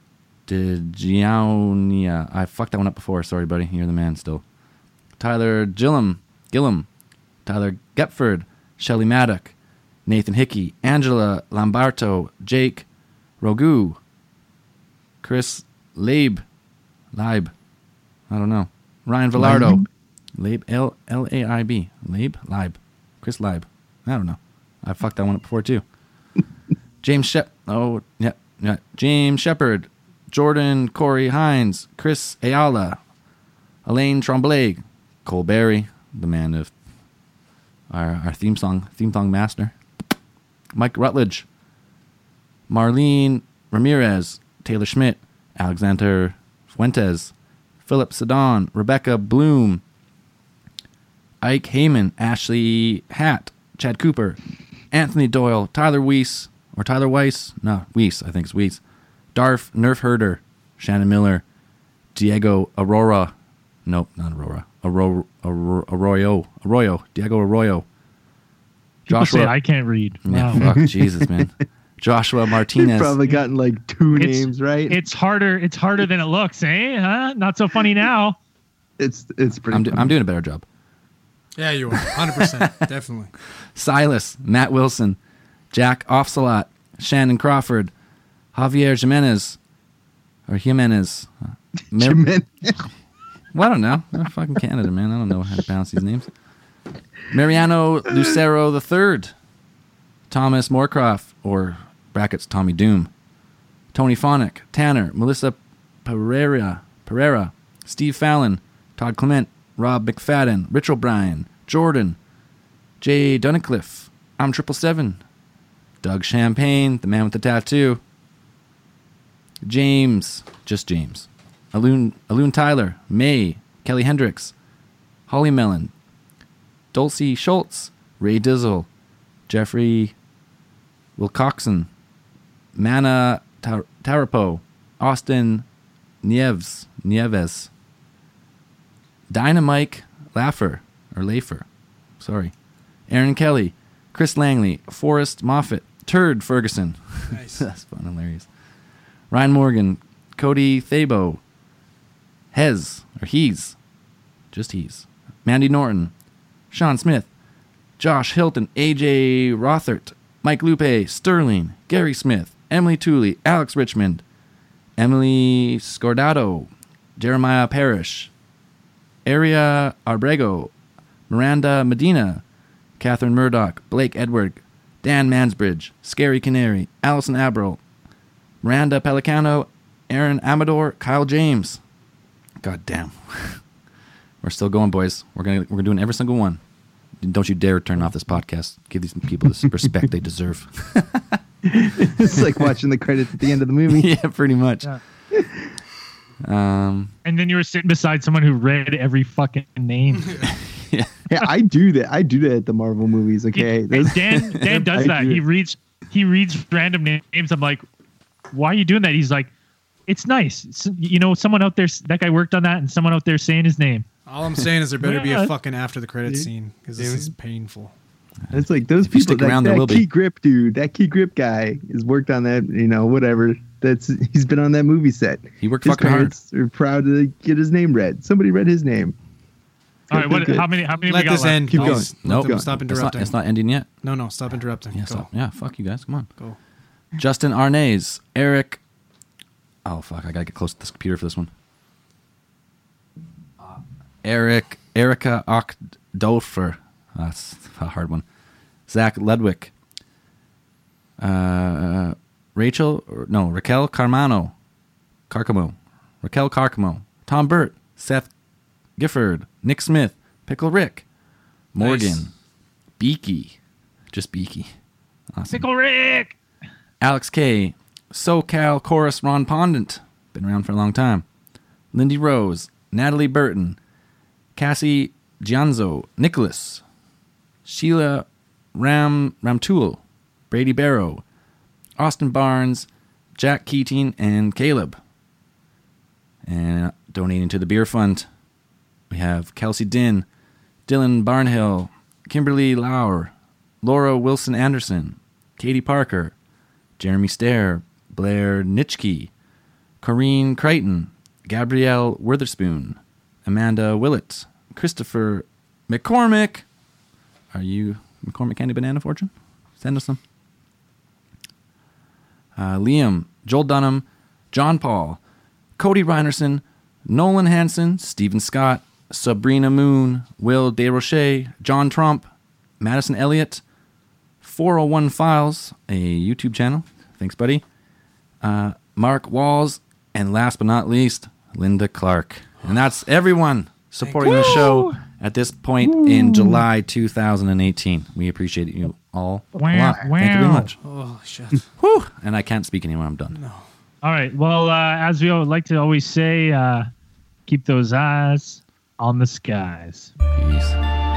DeGiaunia. I fucked that one up before. Sorry, buddy. You're the man still. Tyler Gillum, Gillum, Tyler Gepford, Shelley Maddock, Nathan Hickey, Angela Lambarto, Jake Rogu, Chris Laib, Laib, I don't know, Ryan Villardo, Laib, L L A I B, Laib, Laib, Chris Laib, I don't know, I fucked that one up before too. James Shep, oh yeah, yeah, James Shepard, Jordan Corey Hines, Chris Ayala, Elaine Tremblay, Cole Berry, the man of our, our theme song, theme song master, Mike Rutledge, Marlene Ramirez, Taylor Schmidt, Alexander Fuentes, Philip Sedon, Rebecca Bloom, Ike Heyman, Ashley Hatt, Chad Cooper, Anthony Doyle, Tyler Weiss, or Tyler Weiss, no, Weiss, I think it's Weiss, Darf Nerf Herder, Shannon Miller, Diego Aurora, nope, not Aurora, Arroyo, Arroyo, Arroyo, Diego Arroyo, People Joshua, say I can't read. yeah, Wow. fuck, Jesus, man, Joshua You've Martinez, probably gotten like two It's- names right. It's harder. It's harder than it looks, eh? Huh? Not so funny now. It's it's pretty. I'm, do, funny. I'm doing a better job. Yeah, you are. one hundred percent. Definitely. Silas, Matt Wilson, Jack Offsalot, Shannon Crawford, Javier Jimenez, or Jimenez. Uh, Mer- Jimenez. well, I don't know. They're fucking Canada, man. I don't know how to pronounce these names. Mariano Lucero the third, Thomas Moorcroft, or brackets Tommy Doom. Tony Phonic, Tanner, Melissa Pereira, Pereira, Steve Fallon, Todd Clement, Rob McFadden, Rich O'Brien, Jordan, Jay Dunicliffe, I'm Triple Seven, Doug Champagne, the man with the tattoo, James, just James, Aloon, Aloon Tyler, May, Kelly Hendricks, Holly Mellon, Dulcie Schultz, Ray Dizzle, Jeffrey Wilcoxon, Mana Tar- Tarapo, Austin Nieves, Nieves, Dynamike Laffer, or Lafer, sorry, Aaron Kelly, Chris Langley, Forrest Moffat, Turd Ferguson. Nice. That's fun, hilarious. Ryan Morgan, Cody Thabo, Hez, or He's, just He's, Mandy Norton, Sean Smith, Josh Hilton, A J Rothert, Mike Lupe, Sterling, Gary Smith, Emily Tooley, Alex Richmond, Emily Scordato, Jeremiah Parrish, Aria Arbrego, Miranda Medina, Catherine Murdoch, Blake Edward, Dan Mansbridge, Scary Canary, Allison Abril, Miranda Pelicano, Aaron Amador, Kyle James. God damn. We're still going, boys. We're gonna we're doing every single one. Don't you dare turn off this podcast. Give these people the respect they deserve. It's like watching the credits at the end of the movie. Yeah, pretty much. Yeah. Um, and then you were sitting beside someone who read every fucking name. yeah. Yeah, I do that. I do that at the Marvel movies. Okay, He- Dan Dan does I that. do He it. reads he reads random names. I'm like, why are you doing that? He's like, it's nice. It's, you know, someone out there, that guy worked on that, and someone out there saying his name. All I'm saying is there better be Yeah. a fucking after the credits scene because this is painful. It's like those If you people. stick That, around, there that will key be. grip dude, that key grip guy, has worked on that. You know, whatever. That's he's been on that movie set. He worked His fucking hard. parents are proud to get his name read. Somebody read his name. All right, what? Good. How many? How many? Let we got this left? end. Keep please. going. Let Nope. them stop It's not, interrupting. it's not ending yet. No, no, stop interrupting. Yeah, Go. stop. Yeah, fuck you guys. Come on. Go. Justin Arnays, Eric. Oh, fuck. I got to get close to this computer for this one. Uh, Eric, Erica Ochdolfer. That's a hard one. Zach Ludwig. Uh, Rachel, or, no, Raquel Carmano. Carcamo. Raquel Carcamo. Tom Burt. Seth Gifford. Nick Smith. Pickle Rick. Morgan. Nice. Beaky. Just Beaky. Awesome. Pickle Rick. Alex K. SoCal Chorus Ron Pondant. Been around for a long time. Lindy Rose. Natalie Burton. Cassie Gianzo. Nicholas. Sheila Ram Ramtool. Brady Barrow. Austin Barnes. Jack Keating. And Caleb. And donating to the beer fund, we have Kelsey Din. Dylan Barnhill. Kimberly Lauer. Laura Wilson Anderson. Katie Parker. Jeremy Stair, Blair Nitschke, Corrine Crichton, Gabrielle Witherspoon, Amanda Willett, Christopher McCormick. Are you McCormick Candy Banana Fortune? Send us some. Uh, Liam, Joel Dunham, John Paul, Cody Reinerson, Nolan Hansen, Stephen Scott, Sabrina Moon, Will DeRoche, John Trump, Madison Elliott, four oh one Files, a YouTube channel. Thanks, buddy. Uh, Mark Walls, and last but not least, Linda Clark. And that's everyone supporting the show at this point in July two thousand eighteen. We appreciate you all a Wow, lot. Thank you very wow. much. Oh shit. Whew. And I can't speak anymore. I'm done. All right. Well, uh, as we like to always say, uh, keep those eyes on the skies. Peace.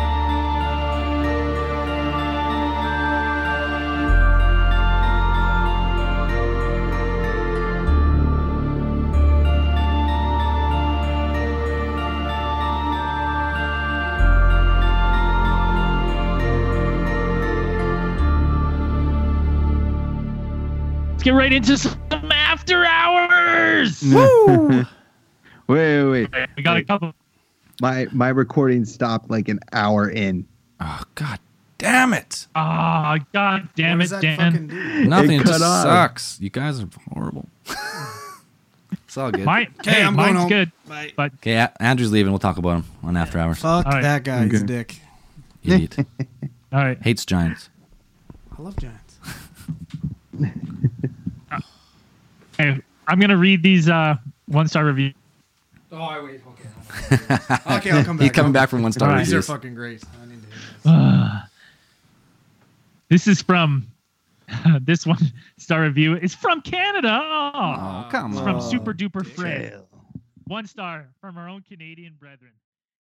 Let's get right into some after hours. Woo! Wait, wait, wait. We got a Wait. couple. My my recording stopped like an hour in. Oh, God damn it. Oh, God damn What it, does that Dan. fucking do? Nothing. It cut just off. sucks. You guys are horrible. It's all good. Mine, Okay, hey, I'm going mine's home. good. Bye. But Okay, A- Andrew's leaving. We'll talk about him on After Hours. Fuck All right. that guy. He's a Okay. dick. Idiot. all right. Hates Giants. I love Giants. uh, hey, I'm gonna read these uh, one star reviews. Oh, I wait. Okay. Okay, I'll come back. He's coming I'll- back from one star Alright. These are reviews. fucking great. I need to hear this. Uh, this is from this one star review. It's from Canada. Oh, Oh, come it's on. from Super Duper Fred. One star from our own Canadian brethren.